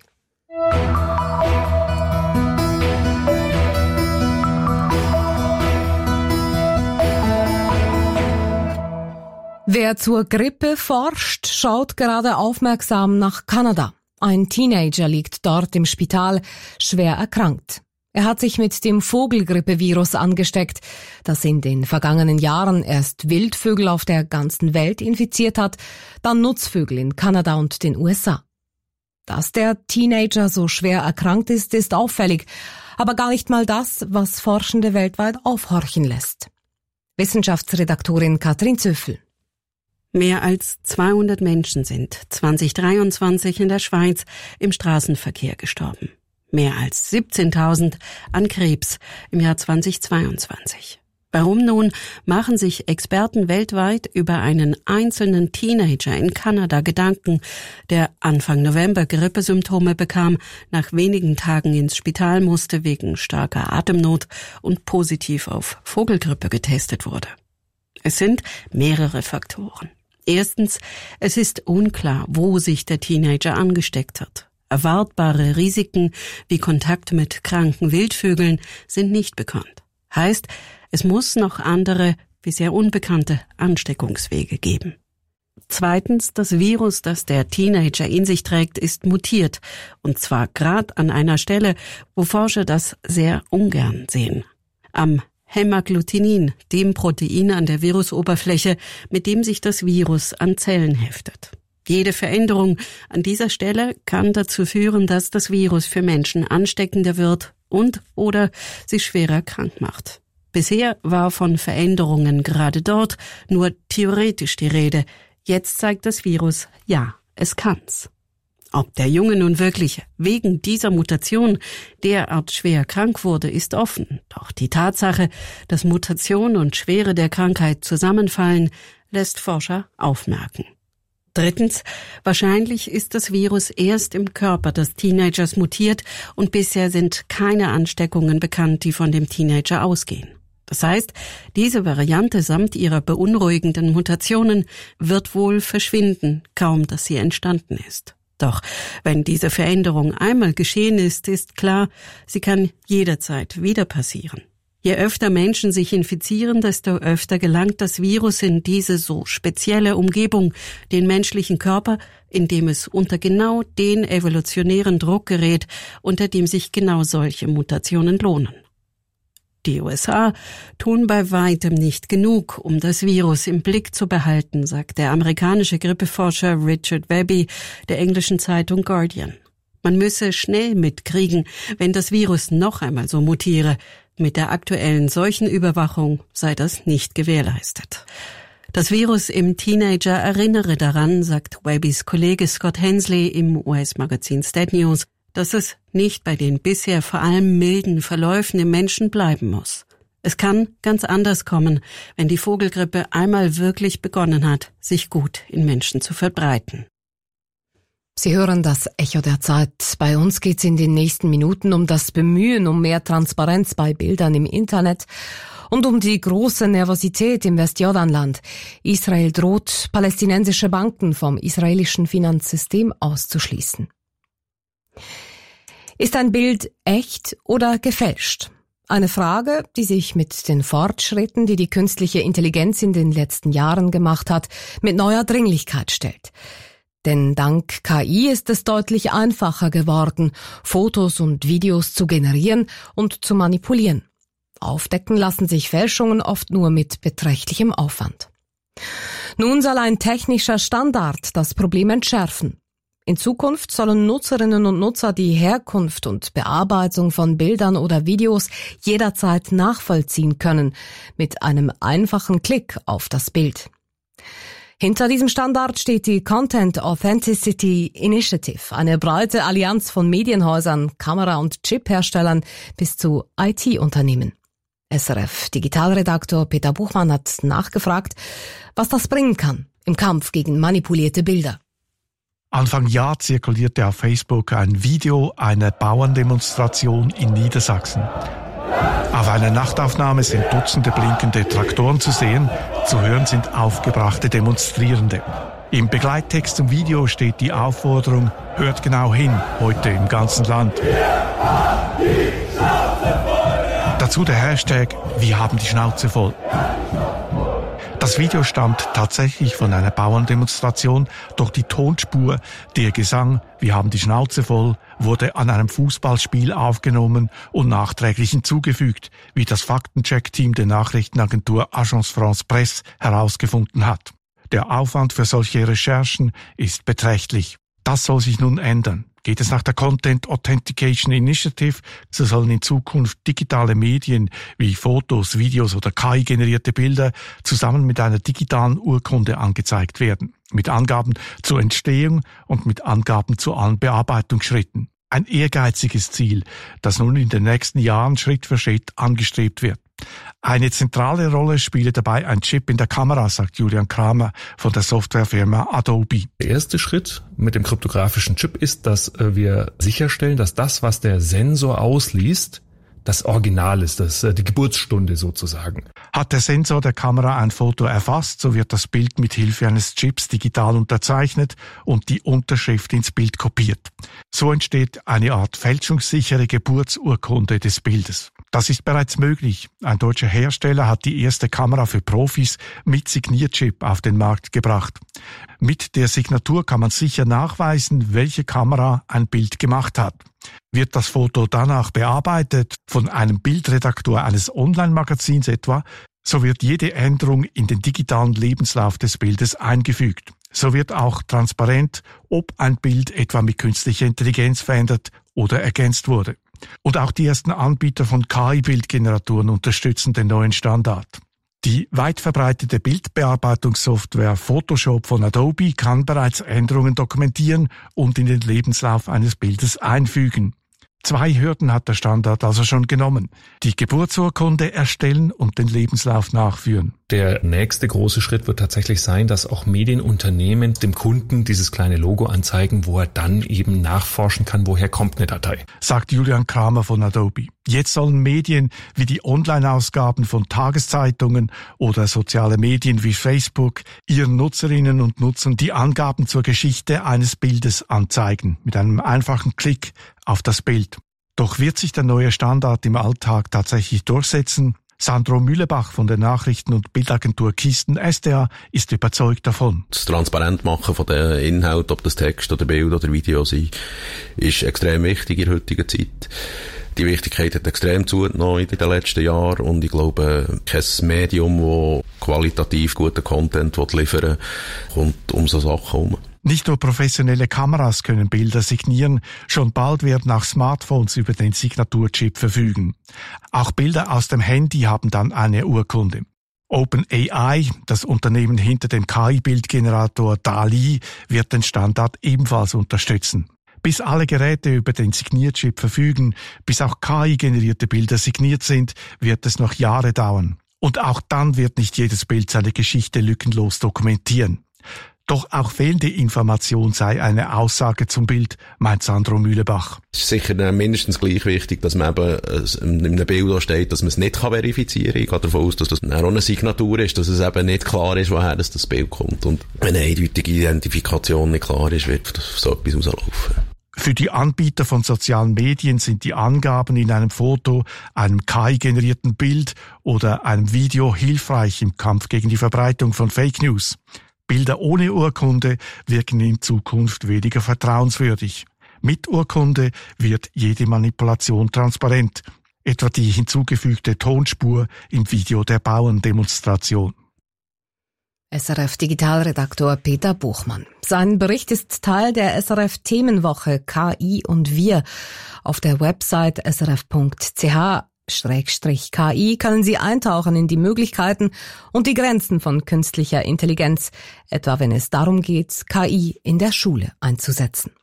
Wer zur Grippe forscht, schaut gerade aufmerksam nach Kanada. Ein Teenager liegt dort im Spital, schwer erkrankt. Er hat sich mit dem Vogelgrippevirus angesteckt, das in den vergangenen Jahren erst Wildvögel auf der ganzen Welt infiziert hat, dann Nutzvögel in Kanada und den U S A. Dass der Teenager so schwer erkrankt ist, ist auffällig, aber gar nicht mal das, was Forschende weltweit aufhorchen lässt. Wissenschaftsredaktorin Katrin Zöffel. Mehr als zweihundert Menschen sind zweitausenddreiundzwanzig in der Schweiz im Straßenverkehr gestorben. Mehr als siebzehntausend an Krebs im Jahr zweitausendzweiundzwanzig. Warum nun machen sich Experten weltweit über einen einzelnen Teenager in Kanada Gedanken, der Anfang November Grippesymptome bekam, nach wenigen Tagen ins Spital musste wegen starker Atemnot und positiv auf Vogelgrippe getestet wurde? Es sind mehrere Faktoren. Erstens, es ist unklar, wo sich der Teenager angesteckt hat. Erwartbare Risiken wie Kontakt mit kranken Wildvögeln sind nicht bekannt. Heißt, es muss noch andere, bisher unbekannte Ansteckungswege geben. Zweitens, das Virus, das der Teenager in sich trägt, ist mutiert. Und zwar gerade an einer Stelle, wo Forscher das sehr ungern sehen. Am Hämagglutinin, dem Protein an der Virusoberfläche, mit dem sich das Virus an Zellen heftet. Jede Veränderung an dieser Stelle kann dazu führen, dass das Virus für Menschen ansteckender wird und oder sie schwerer krank macht. Bisher war von Veränderungen gerade dort nur theoretisch die Rede. Jetzt zeigt das Virus, ja, es kann's. Ob der Junge nun wirklich wegen dieser Mutation derart schwer krank wurde, ist offen. Doch die Tatsache, dass Mutation und Schwere der Krankheit zusammenfallen, lässt Forscher aufmerken. Drittens, wahrscheinlich ist das Virus erst im Körper des Teenagers mutiert und bisher sind keine Ansteckungen bekannt, die von dem Teenager ausgehen. Das heißt, diese Variante samt ihrer beunruhigenden Mutationen wird wohl verschwinden, kaum dass sie entstanden ist. Doch wenn diese Veränderung einmal geschehen ist, ist klar, sie kann jederzeit wieder passieren. Je öfter Menschen sich infizieren, desto öfter gelangt das Virus in diese so spezielle Umgebung, den menschlichen Körper, in dem es unter genau den evolutionären Druck gerät, unter dem sich genau solche Mutationen lohnen. Die U S A tun bei weitem nicht genug, um das Virus im Blick zu behalten, sagt der amerikanische Grippeforscher Richard Webby der englischen Zeitung Guardian. Man müsse schnell mitkriegen, wenn das Virus noch einmal so mutiere. Mit der aktuellen Seuchenüberwachung sei das nicht gewährleistet. Das Virus im Teenager erinnere daran, sagt Webbys Kollege Scott Hensley im U S-Magazin Stat News, dass es nicht bei den bisher vor allem milden Verläufen im Menschen bleiben muss. Es kann ganz anders kommen, wenn die Vogelgrippe einmal wirklich begonnen hat, sich gut in Menschen zu verbreiten. Sie hören das Echo der Zeit. Bei uns geht's in den nächsten Minuten um das Bemühen um mehr Transparenz bei Bildern im Internet und um die große Nervosität im Westjordanland. Israel droht, palästinensische Banken vom israelischen Finanzsystem auszuschließen. Ist ein Bild echt oder gefälscht? Eine Frage, die sich mit den Fortschritten, die die künstliche Intelligenz in den letzten Jahren gemacht hat, mit neuer Dringlichkeit stellt. Denn dank K I ist es deutlich einfacher geworden, Fotos und Videos zu generieren und zu manipulieren. Aufdecken lassen sich Fälschungen oft nur mit beträchtlichem Aufwand. Nun soll ein technischer Standard das Problem entschärfen. In Zukunft sollen Nutzerinnen und Nutzer die Herkunft und Bearbeitung von Bildern oder Videos jederzeit nachvollziehen können, mit einem einfachen Klick auf das Bild. Hinter diesem Standard steht die Content Authenticity Initiative, eine breite Allianz von Medienhäusern, Kamera- und Chip-Herstellern bis zu I T-Unternehmen. S R F-Digitalredaktor Peter Buchmann hat nachgefragt, was das bringen kann im Kampf gegen manipulierte Bilder. Anfang Jahr zirkulierte auf Facebook ein Video einer Bauerndemonstration in Niedersachsen. Auf einer Nachtaufnahme sind Dutzende blinkende Traktoren zu sehen, zu hören sind aufgebrachte Demonstrierende. Im Begleittext zum Video steht die Aufforderung, hört genau hin, heute im ganzen Land. Dazu der Hashtag, wir haben die Schnauze voll. Das Video stammt tatsächlich von einer Bauerndemonstration, doch die Tonspur, der Gesang, wir haben die Schnauze voll, wurde an einem Fußballspiel aufgenommen und nachträglich hinzugefügt, wie das Faktencheck-Team der Nachrichtenagentur Agence France Presse herausgefunden hat. Der Aufwand für solche Recherchen ist beträchtlich. Das soll sich nun ändern. Geht es nach der Content Authentication Initiative, so sollen in Zukunft digitale Medien wie Fotos, Videos oder K I-generierte Bilder zusammen mit einer digitalen Urkunde angezeigt werden. Mit Angaben zur Entstehung und mit Angaben zu allen Bearbeitungsschritten. Ein ehrgeiziges Ziel, das nun in den nächsten Jahren Schritt für Schritt angestrebt wird. Eine zentrale Rolle spiele dabei ein Chip in der Kamera, sagt Julian Kramer von der Softwarefirma Adobe. Der erste Schritt mit dem kryptografischen Chip ist, dass wir sicherstellen, dass das, was der Sensor ausliest, das Original ist, das die Geburtsstunde sozusagen. Hat der Sensor der Kamera ein Foto erfasst, so wird das Bild mit Hilfe eines Chips digital unterzeichnet und die Unterschrift ins Bild kopiert. So entsteht eine Art fälschungssichere Geburtsurkunde des Bildes. Das ist bereits möglich. Ein deutscher Hersteller hat die erste Kamera für Profis mit Signierchip auf den Markt gebracht. Mit der Signatur kann man sicher nachweisen, welche Kamera ein Bild gemacht hat. Wird das Foto danach bearbeitet, von einem Bildredaktor eines Online-Magazins etwa, so wird jede Änderung in den digitalen Lebenslauf des Bildes eingefügt. So wird auch transparent, ob ein Bild etwa mit künstlicher Intelligenz verändert oder ergänzt wurde. Und auch die ersten Anbieter von K I-Bildgeneratoren unterstützen den neuen Standard. Die weit verbreitete Bildbearbeitungssoftware Photoshop von Adobe kann bereits Änderungen dokumentieren und in den Lebenslauf eines Bildes einfügen. Zwei Hürden hat der Standard also schon genommen. Die Geburtsurkunde erstellen und den Lebenslauf nachführen. Der nächste große Schritt wird tatsächlich sein, dass auch Medienunternehmen dem Kunden dieses kleine Logo anzeigen, wo er dann eben nachforschen kann, woher kommt eine Datei. Sagt Julian Kramer von Adobe. Jetzt sollen Medien wie die Online-Ausgaben von Tageszeitungen oder soziale Medien wie Facebook ihren Nutzerinnen und Nutzern die Angaben zur Geschichte eines Bildes anzeigen, mit einem einfachen Klick auf das Bild. Doch wird sich der neue Standard im Alltag tatsächlich durchsetzen? Sandro Mühlebach von der Nachrichten- und Bildagentur Kisten S D A ist überzeugt davon. Das Transparentmachen von den Inhalten, ob das Text oder Bild oder Video sind, ist extrem wichtig in der heutigen Zeit. Die Wichtigkeit hat extrem zugenommen in den letzten Jahren und ich glaube, kein Medium, das qualitativ guten Content liefern will, kommt um so Sachen herum. Nicht nur professionelle Kameras können Bilder signieren, schon bald werden auch Smartphones über den Signaturchip verfügen. Auch Bilder aus dem Handy haben dann eine Urkunde. OpenAI, das Unternehmen hinter dem K I-Bildgenerator DALL-E, wird den Standard ebenfalls unterstützen. Bis alle Geräte über den Signierchip verfügen, bis auch K I-generierte Bilder signiert sind, wird es noch Jahre dauern. Und auch dann wird nicht jedes Bild seine Geschichte lückenlos dokumentieren. Doch auch fehlende Information sei eine Aussage zum Bild, meint Sandro Mühlebach. Es ist sicher mindestens gleich wichtig, dass man eben in einem Bild steht, dass man es nicht verifizieren kann. Ich gehe davon aus, dass das auch eine Signatur ist, dass es eben nicht klar ist, woher das Bild kommt. Und wenn eine eindeutige Identifikation nicht klar ist, wird so etwas rauslaufen. Für die Anbieter von sozialen Medien sind die Angaben in einem Foto, einem K I-generierten Bild oder einem Video hilfreich im Kampf gegen die Verbreitung von Fake News. Bilder ohne Urkunde wirken in Zukunft weniger vertrauenswürdig. Mit Urkunde wird jede Manipulation transparent, etwa die hinzugefügte Tonspur im Video der Bauerndemonstration. S R F-Digitalredaktor Peter Buchmann. Sein Bericht ist Teil der S R F-Themenwoche K I und wir. Auf der Website s r f punkt c h Schrägstrich K I können Sie eintauchen in die Möglichkeiten und die Grenzen von künstlicher Intelligenz, etwa wenn es darum geht, K I in der Schule einzusetzen.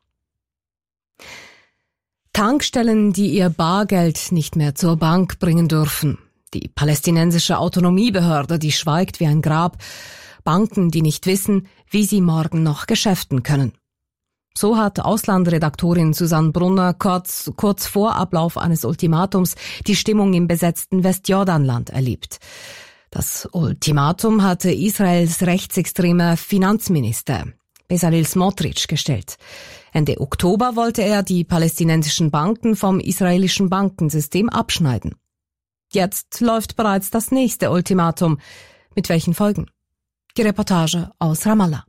Tankstellen, die ihr Bargeld nicht mehr zur Bank bringen dürfen. Die palästinensische Autonomiebehörde, die schweigt wie ein Grab. Banken, die nicht wissen, wie sie morgen noch geschäften können. So hat Auslandredaktorin Susanne Brunner kurz, kurz vor Ablauf eines Ultimatums die Stimmung im besetzten Westjordanland erlebt. Das Ultimatum hatte Israels rechtsextremer Finanzminister Bezalel Smotrich gestellt. Ende Oktober wollte er die palästinensischen Banken vom israelischen Bankensystem abschneiden. Jetzt läuft bereits das nächste Ultimatum. Mit welchen Folgen? Die Reportage aus Ramallah.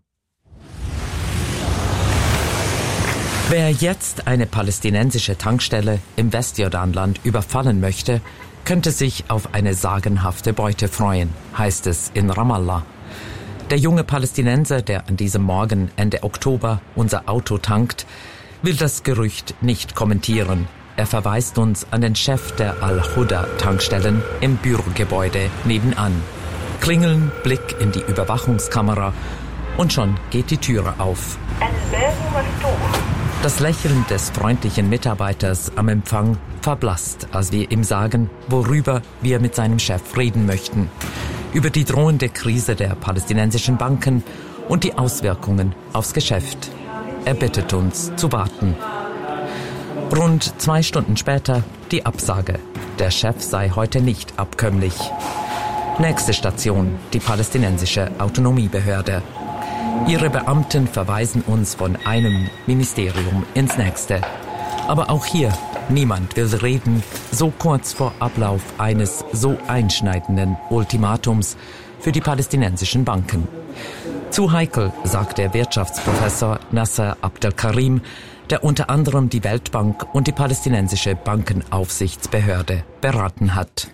Wer jetzt eine palästinensische Tankstelle im Westjordanland überfallen möchte, könnte sich auf eine sagenhafte Beute freuen, heißt es in Ramallah. Der junge Palästinenser, der an diesem Morgen Ende Oktober unser Auto tankt, will das Gerücht nicht kommentieren. Er verweist uns an den Chef der Al-Huda-Tankstellen im Bürogebäude nebenan. Klingeln, Blick in die Überwachungskamera und schon geht die Türe auf. Das Lächeln des freundlichen Mitarbeiters am Empfang verblasst, als wir ihm sagen, worüber wir mit seinem Chef reden möchten. Über die drohende Krise der palästinensischen Banken und die Auswirkungen aufs Geschäft. Er bittet uns zu warten. Rund zwei Stunden später die Absage. Der Chef sei heute nicht abkömmlich. Nächste Station, die palästinensische Autonomiebehörde. Ihre Beamten verweisen uns von einem Ministerium ins nächste. Aber auch hier, niemand will reden, so kurz vor Ablauf eines so einschneidenden Ultimatums für die palästinensischen Banken. Zu heikel, sagt der Wirtschaftsprofessor Nasser Abdelkarim, der unter anderem die Weltbank und die palästinensische Bankenaufsichtsbehörde beraten hat.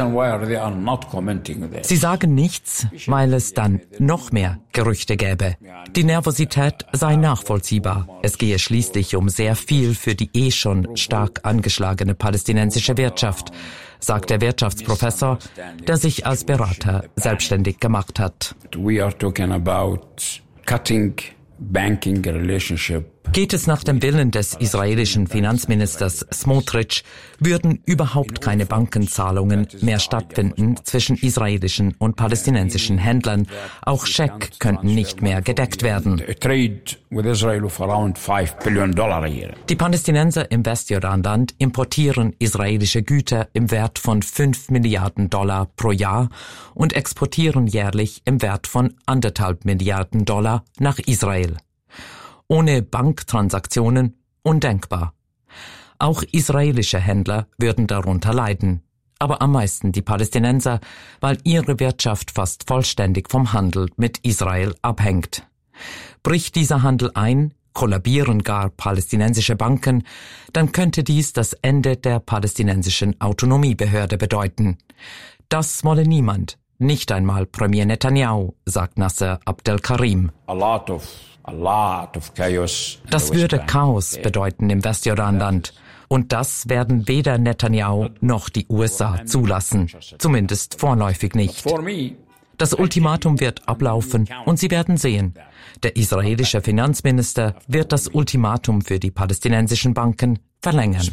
Sie sagen nichts, weil es dann noch mehr Gerüchte gäbe. Die Nervosität sei nachvollziehbar. Es gehe schließlich um sehr viel für die eh schon stark angeschlagene palästinensische Wirtschaft, sagt der Wirtschaftsprofessor, der sich als Berater selbstständig gemacht hat. We are talking about cutting banking relationship. Geht es nach dem Willen des israelischen Finanzministers Smotrich, würden überhaupt keine Bankenzahlungen mehr stattfinden zwischen israelischen und palästinensischen Händlern. Auch Scheck könnten nicht mehr gedeckt werden. Die Palästinenser im Westjordanland importieren israelische Güter im Wert von fünf Milliarden Dollar pro Jahr und exportieren jährlich im Wert von anderthalb Milliarden Dollar nach Israel. Ohne Banktransaktionen undenkbar. Auch israelische Händler würden darunter leiden, aber am meisten die Palästinenser, weil ihre Wirtschaft fast vollständig vom Handel mit Israel abhängt. Bricht dieser Handel ein, kollabieren gar palästinensische Banken, dann könnte dies das Ende der palästinensischen Autonomiebehörde bedeuten. Das wolle niemand, nicht einmal Premier Netanyahu, sagt Nasser Abdelkarim. A lot of Das würde Chaos bedeuten im Westjordanland. Und das werden weder Netanyahu noch die U S A zulassen. Zumindest vorläufig nicht. Das Ultimatum wird ablaufen und Sie werden sehen. Der israelische Finanzminister wird das Ultimatum für die palästinensischen Banken verlängern,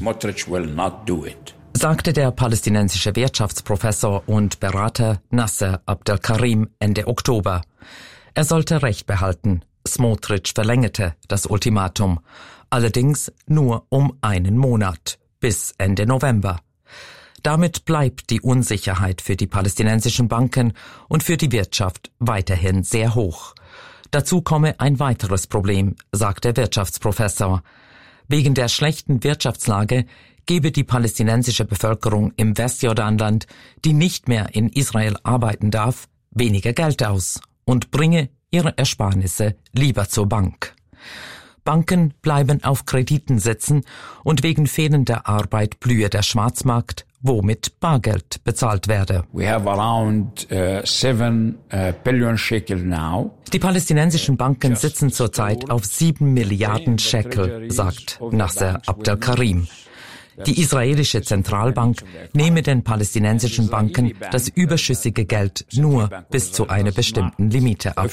sagte der palästinensische Wirtschaftsprofessor und Berater Nasser Abdelkarim Ende Oktober. Er sollte Recht behalten. Smotrich verlängerte das Ultimatum, allerdings nur um einen Monat, bis Ende November. Damit bleibt die Unsicherheit für die palästinensischen Banken und für die Wirtschaft weiterhin sehr hoch. Dazu komme ein weiteres Problem, sagt der Wirtschaftsprofessor. Wegen der schlechten Wirtschaftslage gebe die palästinensische Bevölkerung im Westjordanland, die nicht mehr in Israel arbeiten darf, weniger Geld aus und bringe ihre Ersparnisse lieber zur Bank. Banken bleiben auf Krediten sitzen und wegen fehlender Arbeit blühe der Schwarzmarkt, wo mit Bargeld bezahlt werde. We have around uh, seven uh, billion shekel now. Die palästinensischen Banken sitzen zurzeit auf sieben Milliarden Shekel, sagt Nasser Abdelkarim. Die israelische Zentralbank nehme den palästinensischen Banken das überschüssige Geld nur bis zu einer bestimmten Limite ab.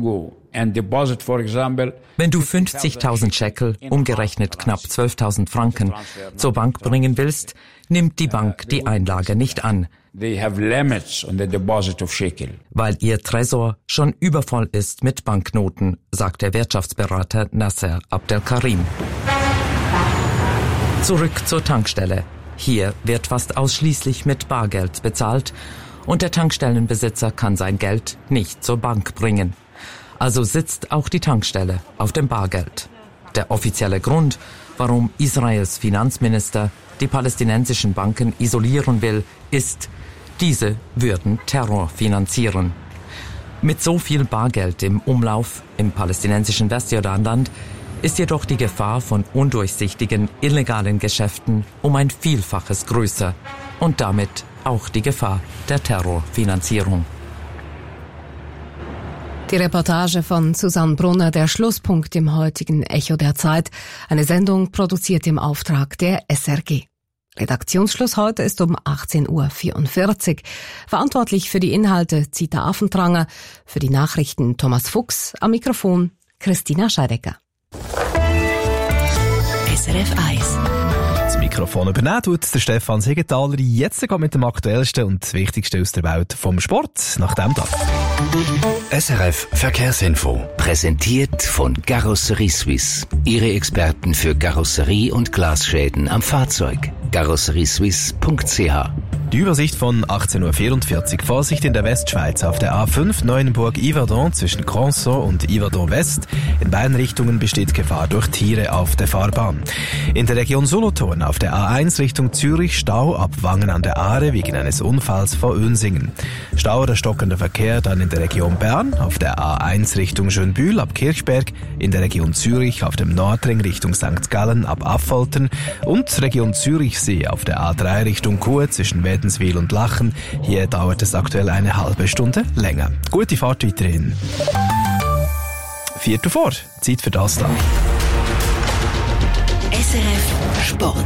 Wenn du fünfzigtausend Shekel, umgerechnet knapp zwölftausend Franken, zur Bank bringen willst, nimmt die Bank die Einlage nicht an, weil ihr Tresor schon übervoll ist mit Banknoten, sagt der Wirtschaftsberater Nasser Abdelkarim. Zurück zur Tankstelle. Hier wird fast ausschließlich mit Bargeld bezahlt und der Tankstellenbesitzer kann sein Geld nicht zur Bank bringen. Also sitzt auch die Tankstelle auf dem Bargeld. Der offizielle Grund, warum Israels Finanzminister die palästinensischen Banken isolieren will, ist, diese würden Terror finanzieren. Mit so viel Bargeld im Umlauf im palästinensischen Westjordanland ist jedoch die Gefahr von undurchsichtigen, illegalen Geschäften um ein Vielfaches größer und damit auch die Gefahr der Terrorfinanzierung. Die Reportage von Susanne Brunner, der Schlusspunkt im heutigen Echo der Zeit, eine Sendung produziert im Auftrag der S R G. Redaktionsschluss heute ist um achtzehn Uhr vierundvierzig. Verantwortlich für die Inhalte Zita Affentranger, für die Nachrichten Thomas Fuchs, am Mikrofon Christina Scheidecker. F eins. Das Mikrofon übernehmen tut der Stefan Siegenthaler. Jetzt geht mit dem Aktuellsten und das Wichtigste aus der Welt vom Sport nach dem Tag. S R F Verkehrsinfo, präsentiert von Carrosserie Suisse. Ihre Experten für Karosserie und Glasschäden am Fahrzeug. karosserie suisse punkt c h. Die Übersicht von achtzehn Uhr vierundvierzig. Vorsicht in der Westschweiz auf der A fünf Neuenburg-Yverdon zwischen Cranson und Yverdon West. In beiden Richtungen besteht Gefahr durch Tiere auf der Fahrbahn. In der Region Solothurn auf der A eins Richtung Zürich Stau ab Wangen an der Aare wegen eines Unfalls vor Önsingen. Stau oder stockender Verkehr dann in der Region Bern auf der A eins Richtung Schönbühl ab Kirchberg, in der Region Zürich auf dem Nordring Richtung Sankt Gallen ab Affoltern und Region Zürichsee auf der A drei Richtung Chur zwischen Wädenswil und Lachen. Hier dauert es aktuell eine halbe Stunde länger. Gute Fahrt weiterhin. Viertel vor, Zeit für das da. S R F Sport.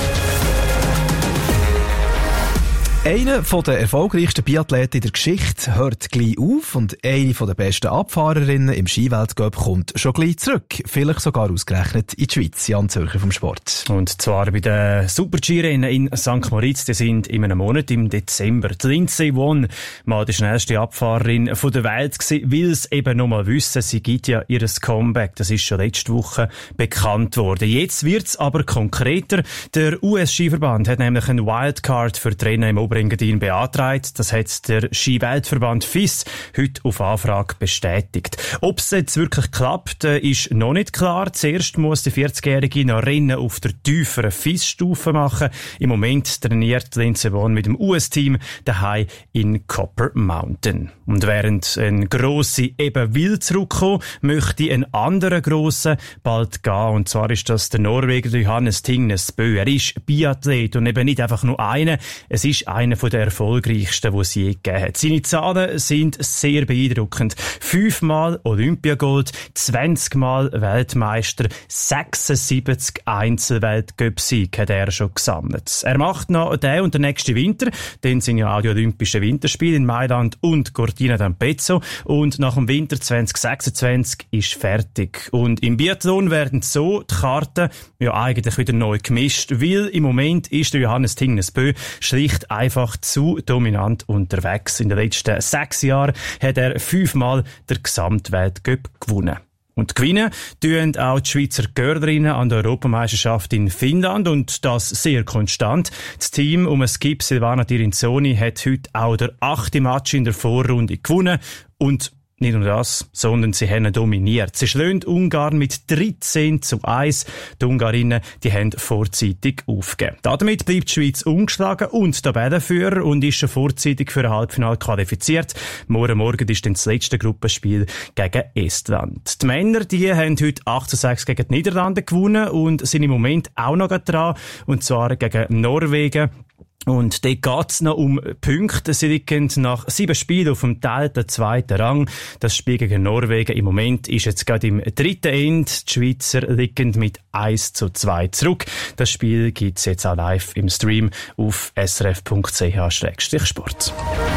Einer der erfolgreichsten Biathleten in der Geschichte hört gleich auf und eine der besten Abfahrerinnen im Skiweltcup kommt schon gleich zurück. Vielleicht sogar ausgerechnet in die Schweiz. Jan Zürcher vom Sport. Und zwar bei den Super-G-Rennen in Sankt Moritz. Die sind in einem Monat im Dezember. Die Lindsey Vonn, mal die schnellste Abfahrerin von der Welt gewesen, will es eben noch mal wissen. Sie gibt ja ihr Comeback. Das ist schon letzte Woche bekannt worden. Jetzt wird's aber konkreter. Der U S-Skiverband hat nämlich ein Wildcard für die Rennen im Oberengadin beantragt. Das hat der Skiweltverband F I S heute auf Anfrage bestätigt. Ob es jetzt wirklich klappt, ist noch nicht klar. Zuerst muss die vierzigjährige noch Rennen auf der tieferen F I S-Stufe machen. Im Moment trainiert Lindsey Vonn mit dem U S-Team daheim in Copper Mountain. Und während ein Grosser eben will zurückkommen, möchte ein anderer Grosser bald gehen. Und zwar ist das der Norweger Johannes Tingnes Bø. Er ist Biathlet und eben nicht einfach nur einer. Es ist einer der erfolgreichsten, die es je gegeben hat. Seine Zahlen sind sehr beeindruckend. Fünfmal Olympiagold, zwanzigmal Weltmeister, sechsundsiebzig Einzelweltcup-Siege hat er schon gesammelt. Er macht noch den und den nächsten Winter, dann sind ja auch die Olympischen Winterspiele in Mailand und Cortina d'Ampezzo und nach dem Winter zwanzig sechsundzwanzig ist fertig. Und im Biathlon werden so die Karten ja eigentlich wieder neu gemischt, weil im Moment ist der Johannes Tingnes Bø schlicht einfach zu dominant unterwegs. In den letzten sechs Jahren hat er fünfmal den Gesamtweltcup gewonnen. Und gewinnen tun auch die Schweizer Görderinnen an der Europameisterschaft in Finnland und das sehr konstant. Das Team um Skip Silvana Tirinzoni hat heute auch der achte Match in der Vorrunde gewonnen und nicht nur das, sondern sie haben dominiert. Sie schlagen Ungarn mit dreizehn zu eins. Die Ungarinnen, die haben vorzeitig aufgegeben. Damit bleibt die Schweiz ungeschlagen und Tabellenführer und ist schon vorzeitig für ein Halbfinale qualifiziert. Morgen Morgen ist dann das letzte Gruppenspiel gegen Estland. Die Männer, die haben heute acht zu sechs gegen die Niederlande gewonnen und sind im Moment auch noch dran, und zwar gegen Norwegen. Und dort geht's noch um Punkte. Sie liegen nach sieben Spielen auf dem teilten zweiten Rang. Das Spiel gegen Norwegen im Moment ist jetzt gerade im dritten End. Die Schweizer liegen mit eins zu zwei zurück. Das Spiel gibt's jetzt auch live im Stream auf s r f punkt c h slash sport.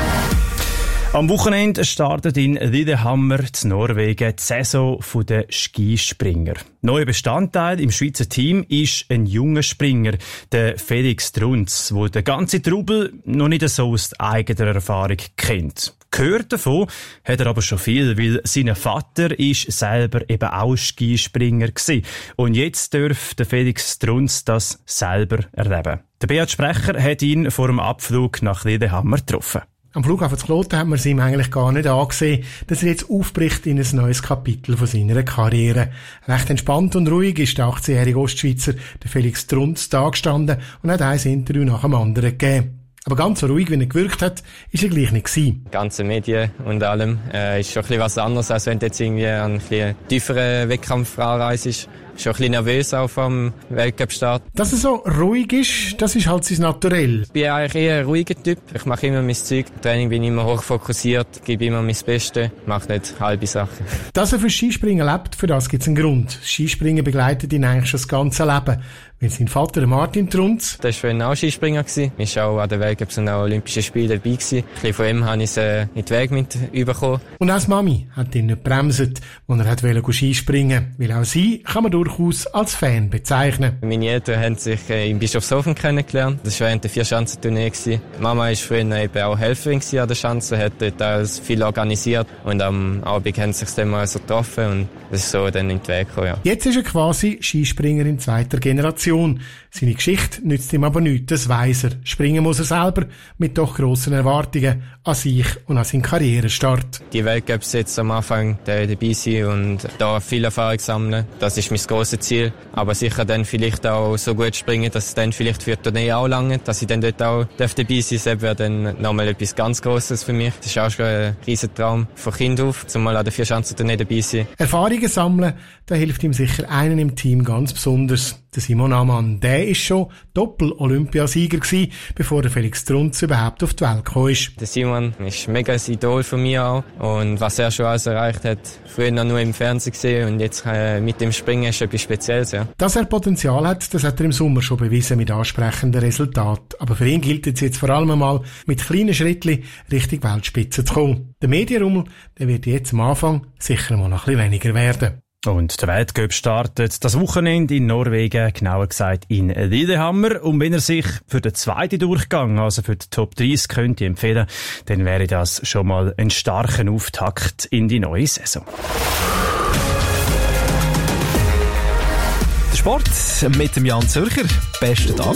Am Wochenende startet in Lillehammer in Norwegen die Saison der Skispringer. Neuer Bestandteil im Schweizer Team ist ein junger Springer, der Felix Trunz, der den ganzen Trubel noch nicht so aus eigener Erfahrung kennt. Gehört davon hat er aber schon viel, weil sein Vater ist selber eben auch Skispringer gewesen. Und jetzt darf der Felix Trunz das selber erleben. Der Beat Sprecher hat ihn vor dem Abflug nach Lillehammer getroffen. Am Flughafen zu Kloten hat man es ihm eigentlich gar nicht angesehen, dass er jetzt aufbricht in ein neues Kapitel von seiner Karriere. Recht entspannt und ruhig ist der achtzehnjährige Ostschweizer, der Felix Trunz, da gestanden und hat ein Interview nach dem anderen gegeben. Aber ganz so ruhig, wie er gewirkt hat, ist er gleich nicht gewesen. Die ganzen Medien und allem äh, ist schon ein bisschen was anderes, als wenn du jetzt irgendwie an ein bisschen tieferen Wettkampf anreist. Schon ein bisschen nervös auch vom Weltcup-Start. Dass er so ruhig ist, das ist halt sein Naturell. Ich bin eigentlich eher ein ruhiger Typ. Ich mache immer mein Zeug. Im Training bin ich immer hoch fokussiert, gebe immer mein Bestes, mache nicht halbe Sachen. Dass er für Skispringen lebt, für das gibt es einen Grund. Skispringen begleitet ihn eigentlich schon das ganze Leben. Weil sein Vater, Martin Trunz, der war für ihn auch Skispringer. Er war auch an den Weltcups und auch Olympischen Spielen dabei. Ein bisschen von ihm habe ich es äh, in den Weg mitbekommen. Und auch die Mami hat ihn nicht bremset, als er Skispringen wollte. Weil auch sie kann man durch durchaus als Fan bezeichnen. Meine Eltern haben sich in Bischofshofen kennengelernt. Das war während der Vier-Schanzentournee. Mama war früher eben auch Helferin an der Schanze, hat dort alles viel organisiert und am Abend haben sie sich dann mal so getroffen und das ist so dann in die Welt gekommen, ja. Jetzt ist er quasi Skispringer in zweiter Generation. Seine Geschichte nützt ihm aber nichts, das weiss er. Springen muss er selber, mit doch grossen Erwartungen an sich und an seinen Karrierestart. Die Weltcups jetzt am Anfang dabei sein und da viel Erfahrung sammeln, das ist mein grosses Ziel. Aber sicher dann vielleicht auch so gut springen, dass es dann vielleicht für die Tournee auch lange, dass ich dann dort auch dabei sein darf. Das wäre dann nochmal etwas ganz Grosses für mich. Das ist auch schon ein riesen Traum von Kind auf, zumal an der Vier-Schanzentournee dabei sein. Erfahrungen sammeln, da hilft ihm sicher einen im Team ganz besonders. Der Simon Ammann, der ist schon Doppel-Olympiasieger gewesen, bevor der Felix Trunz überhaupt auf die Welt gekommen ist. Der Simon ist mega ein Idol von mir auch. Und was er schon alles erreicht hat, früher noch nur im Fernsehen gesehen und jetzt äh, mit dem Springen ist etwas Spezielles, ja. Dass er Potenzial hat, das hat er im Sommer schon bewiesen mit ansprechenden Resultaten. Aber für ihn gilt es jetzt vor allem einmal, mit kleinen Schritten Richtung Weltspitze zu kommen. Der Medienrummel, der wird jetzt am Anfang sicher mal noch ein bisschen weniger werden. Und der Weltcup startet das Wochenende in Norwegen, genauer gesagt in Lillehammer. Und wenn er sich für den zweiten Durchgang, also für die Top dreißig, könnte empfehlen, dann wäre das schon mal ein starker Auftakt in die neue Saison. Der Sport mit dem Jan Zürcher. Besten Dank.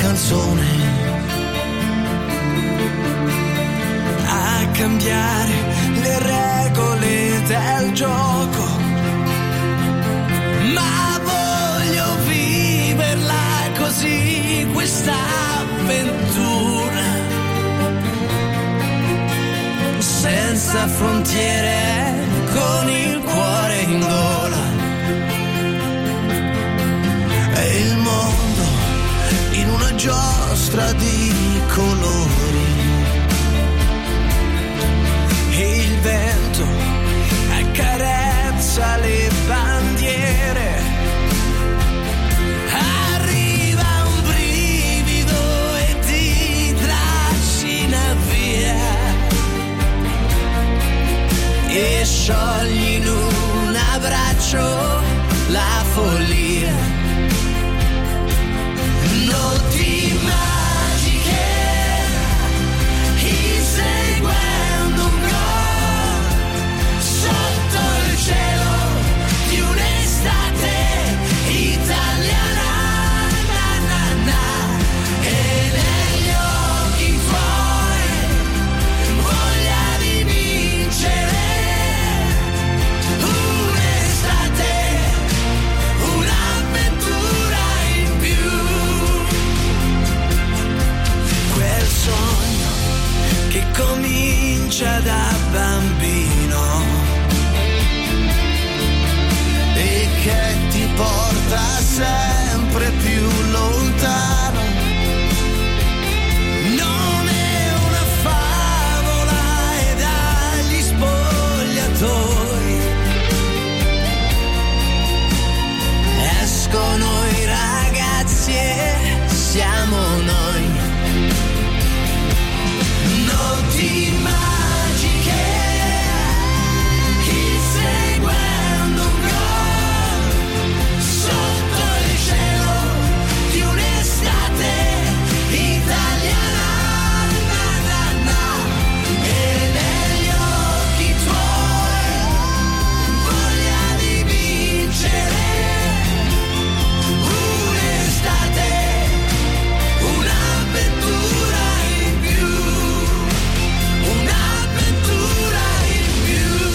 canzone a cambiare le regole del gioco, ma voglio viverla così questa avventura, senza frontiere, con il cuore in gola. E il mondo in una giostra di colori, e il vento accarezza le bandiere. Arriva un brivido e ti trascina via, e sciogli in un abbraccio la follia. Notti magiche, inseguendo un gol, sotto il cielo di un'estate italiana, na, na, na. E negli occhi tuoi voglia di vincere, un'estate, un'avventura in più. Quel sogno che comincia da bambino e che ti porta sempre più lontano. Non è una favola e dagli spogliatoi escono i ragazzi e siamo noi. Notti magiche, inseguendo un gol, sotto il cielo di un'estate italiana, na, na, na. E negli occhi tuoi voglia di vincere, un'estate, un'avventura in più, un'avventura in più.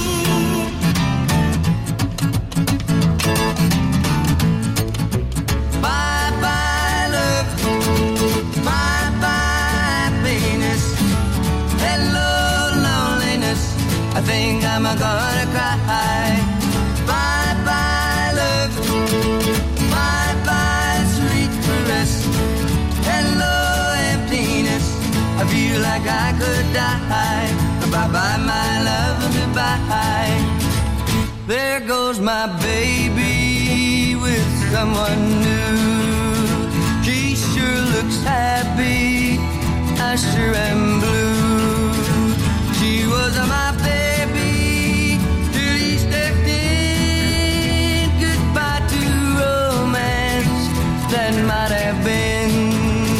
Bye bye love, bye bye happiness, hello loneliness, I think I'm gonna cry. Bye bye love, bye bye sweet caress, hello emptiness, I feel like I could die. Bye bye my love, goodbye. There goes my baby with someone new. She sure looks happy, I sure am blue. She was my baby till he stepped in. Goodbye to romance that might have been.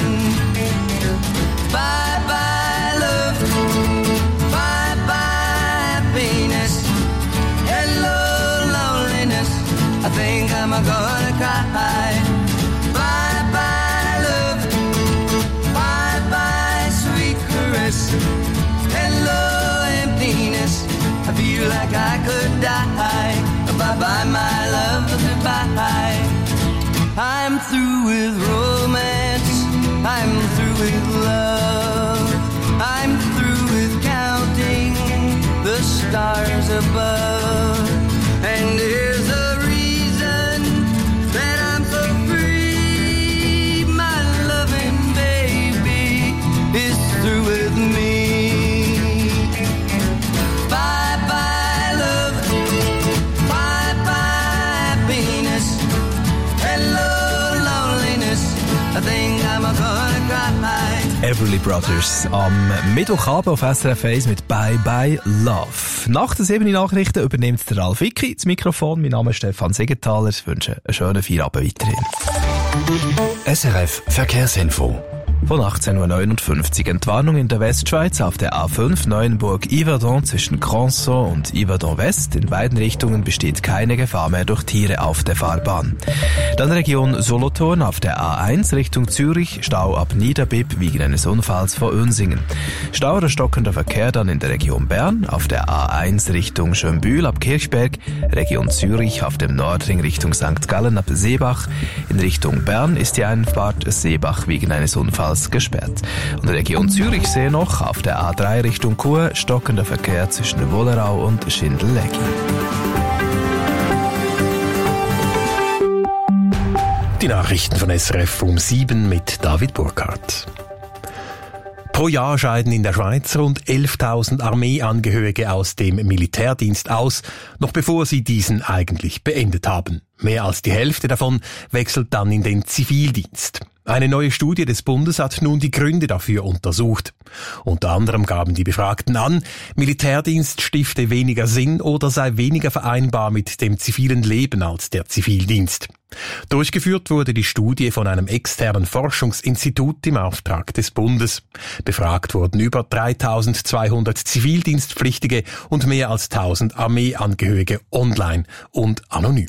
Bye bye love, bye bye happiness, hello loneliness, I think I'm gonna cry. Bye bye love, bye bye sweet caress, hello emptiness, I feel like I could die. Bye bye my love, goodbye. I'm through with romance, I'm through with love, I'm through with counting the stars above. And there's a reason that I'm so free, my loving baby is through with me. Bye bye love, bye bye happiness, hello loneliness, I think I'm gonna cry. Everly Brothers am Mittwochabend auf S R F eins mit Bye Bye Love. Nach den sieben Nachrichten übernimmt der Ralf Wicki das Mikrofon. Mein Name ist Stefan Segenthaler. Ich wünsche einen schönen Feierabend weiterhin. S R F Verkehrsinfo. Von achtzehn Uhr neunundfünfzig Entwarnung in der Westschweiz auf der A fünf Neuenburg-Yverdon zwischen Cranson und Yverdon West. In beiden Richtungen besteht keine Gefahr mehr durch Tiere auf der Fahrbahn. Dann Region Solothurn auf der A eins Richtung Zürich, Stau ab Niederbipp wegen eines Unfalls vor Önsingen. Stau oder stockender Verkehr dann in der Region Bern auf der A eins Richtung Schönbühl ab Kirchberg, Region Zürich auf dem Nordring Richtung Sankt Gallen ab Seebach. In Richtung Bern ist die Einfahrt Seebach wegen eines Unfalls gesperrt. Und Region Zürichsee noch auf der A drei Richtung Chur, stockender Verkehr zwischen Wollerau und Schindel-Leggi. Die Nachrichten von S R F um sieben mit David Burkhardt. Pro Jahr scheiden in der Schweiz rund elftausend Armeeangehörige aus dem Militärdienst aus, noch bevor sie diesen eigentlich beendet haben. Mehr als die Hälfte davon wechselt dann in den Zivildienst. Eine neue Studie des Bundes hat nun die Gründe dafür untersucht. Unter anderem gaben die Befragten an, Militärdienst stifte weniger Sinn oder sei weniger vereinbar mit dem zivilen Leben als der Zivildienst. Durchgeführt wurde die Studie von einem externen Forschungsinstitut im Auftrag des Bundes. Befragt wurden über dreitausendzweihundert Zivildienstpflichtige und mehr als tausend Armeeangehörige online und anonym.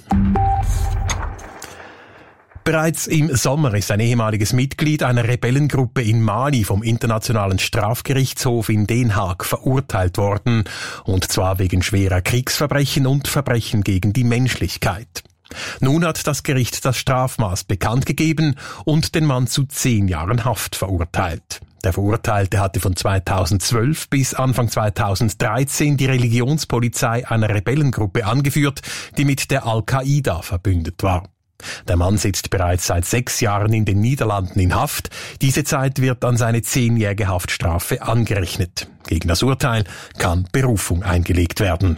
Bereits im Sommer ist ein ehemaliges Mitglied einer Rebellengruppe in Mali vom Internationalen Strafgerichtshof in Den Haag verurteilt worden, und zwar wegen schwerer Kriegsverbrechen und Verbrechen gegen die Menschlichkeit. Nun hat das Gericht das Strafmaß bekannt gegeben und den Mann zu zehn Jahren Haft verurteilt. Der Verurteilte hatte von zweitausendzwölf bis Anfang zweitausenddreizehn die Religionspolizei einer Rebellengruppe angeführt, die mit der Al-Qaida verbündet war. Der Mann sitzt bereits seit sechs Jahren in den Niederlanden in Haft. Diese Zeit wird an seine zehnjährige Haftstrafe angerechnet. Gegen das Urteil kann Berufung eingelegt werden.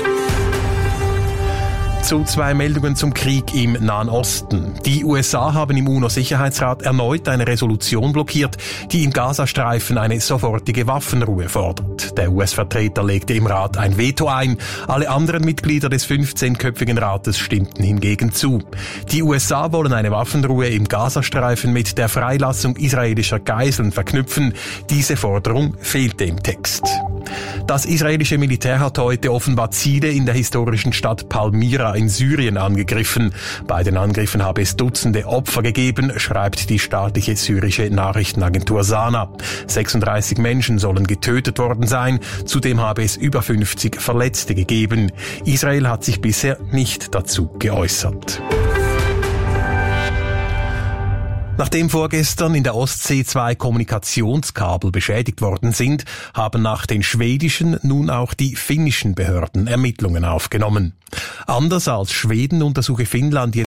Zu zwei Meldungen zum Krieg im Nahen Osten. Die U S A haben im UNO-Sicherheitsrat erneut eine Resolution blockiert, die im Gazastreifen eine sofortige Waffenruhe fordert. Der U S-Vertreter legte im Rat ein Veto ein. Alle anderen Mitglieder des fünfzehnköpfigen Rates stimmten hingegen zu. Die U S A wollen eine Waffenruhe im Gazastreifen mit der Freilassung israelischer Geiseln verknüpfen. Diese Forderung fehlte im Text. Das israelische Militär hat heute offenbar Ziele in der historischen Stadt Palmyra in Syrien angegriffen. Bei den Angriffen habe es Dutzende Opfer gegeben, schreibt die staatliche syrische Nachrichtenagentur Sana. sechsunddreißig Menschen sollen getötet worden sein, zudem habe es über fünfzig Verletzte gegeben. Israel hat sich bisher nicht dazu geäußert. Nachdem vorgestern in der Ostsee zwei Kommunikationskabel beschädigt worden sind, haben nach den schwedischen nun auch die finnischen Behörden Ermittlungen aufgenommen. Anders als Schweden untersuche Finnland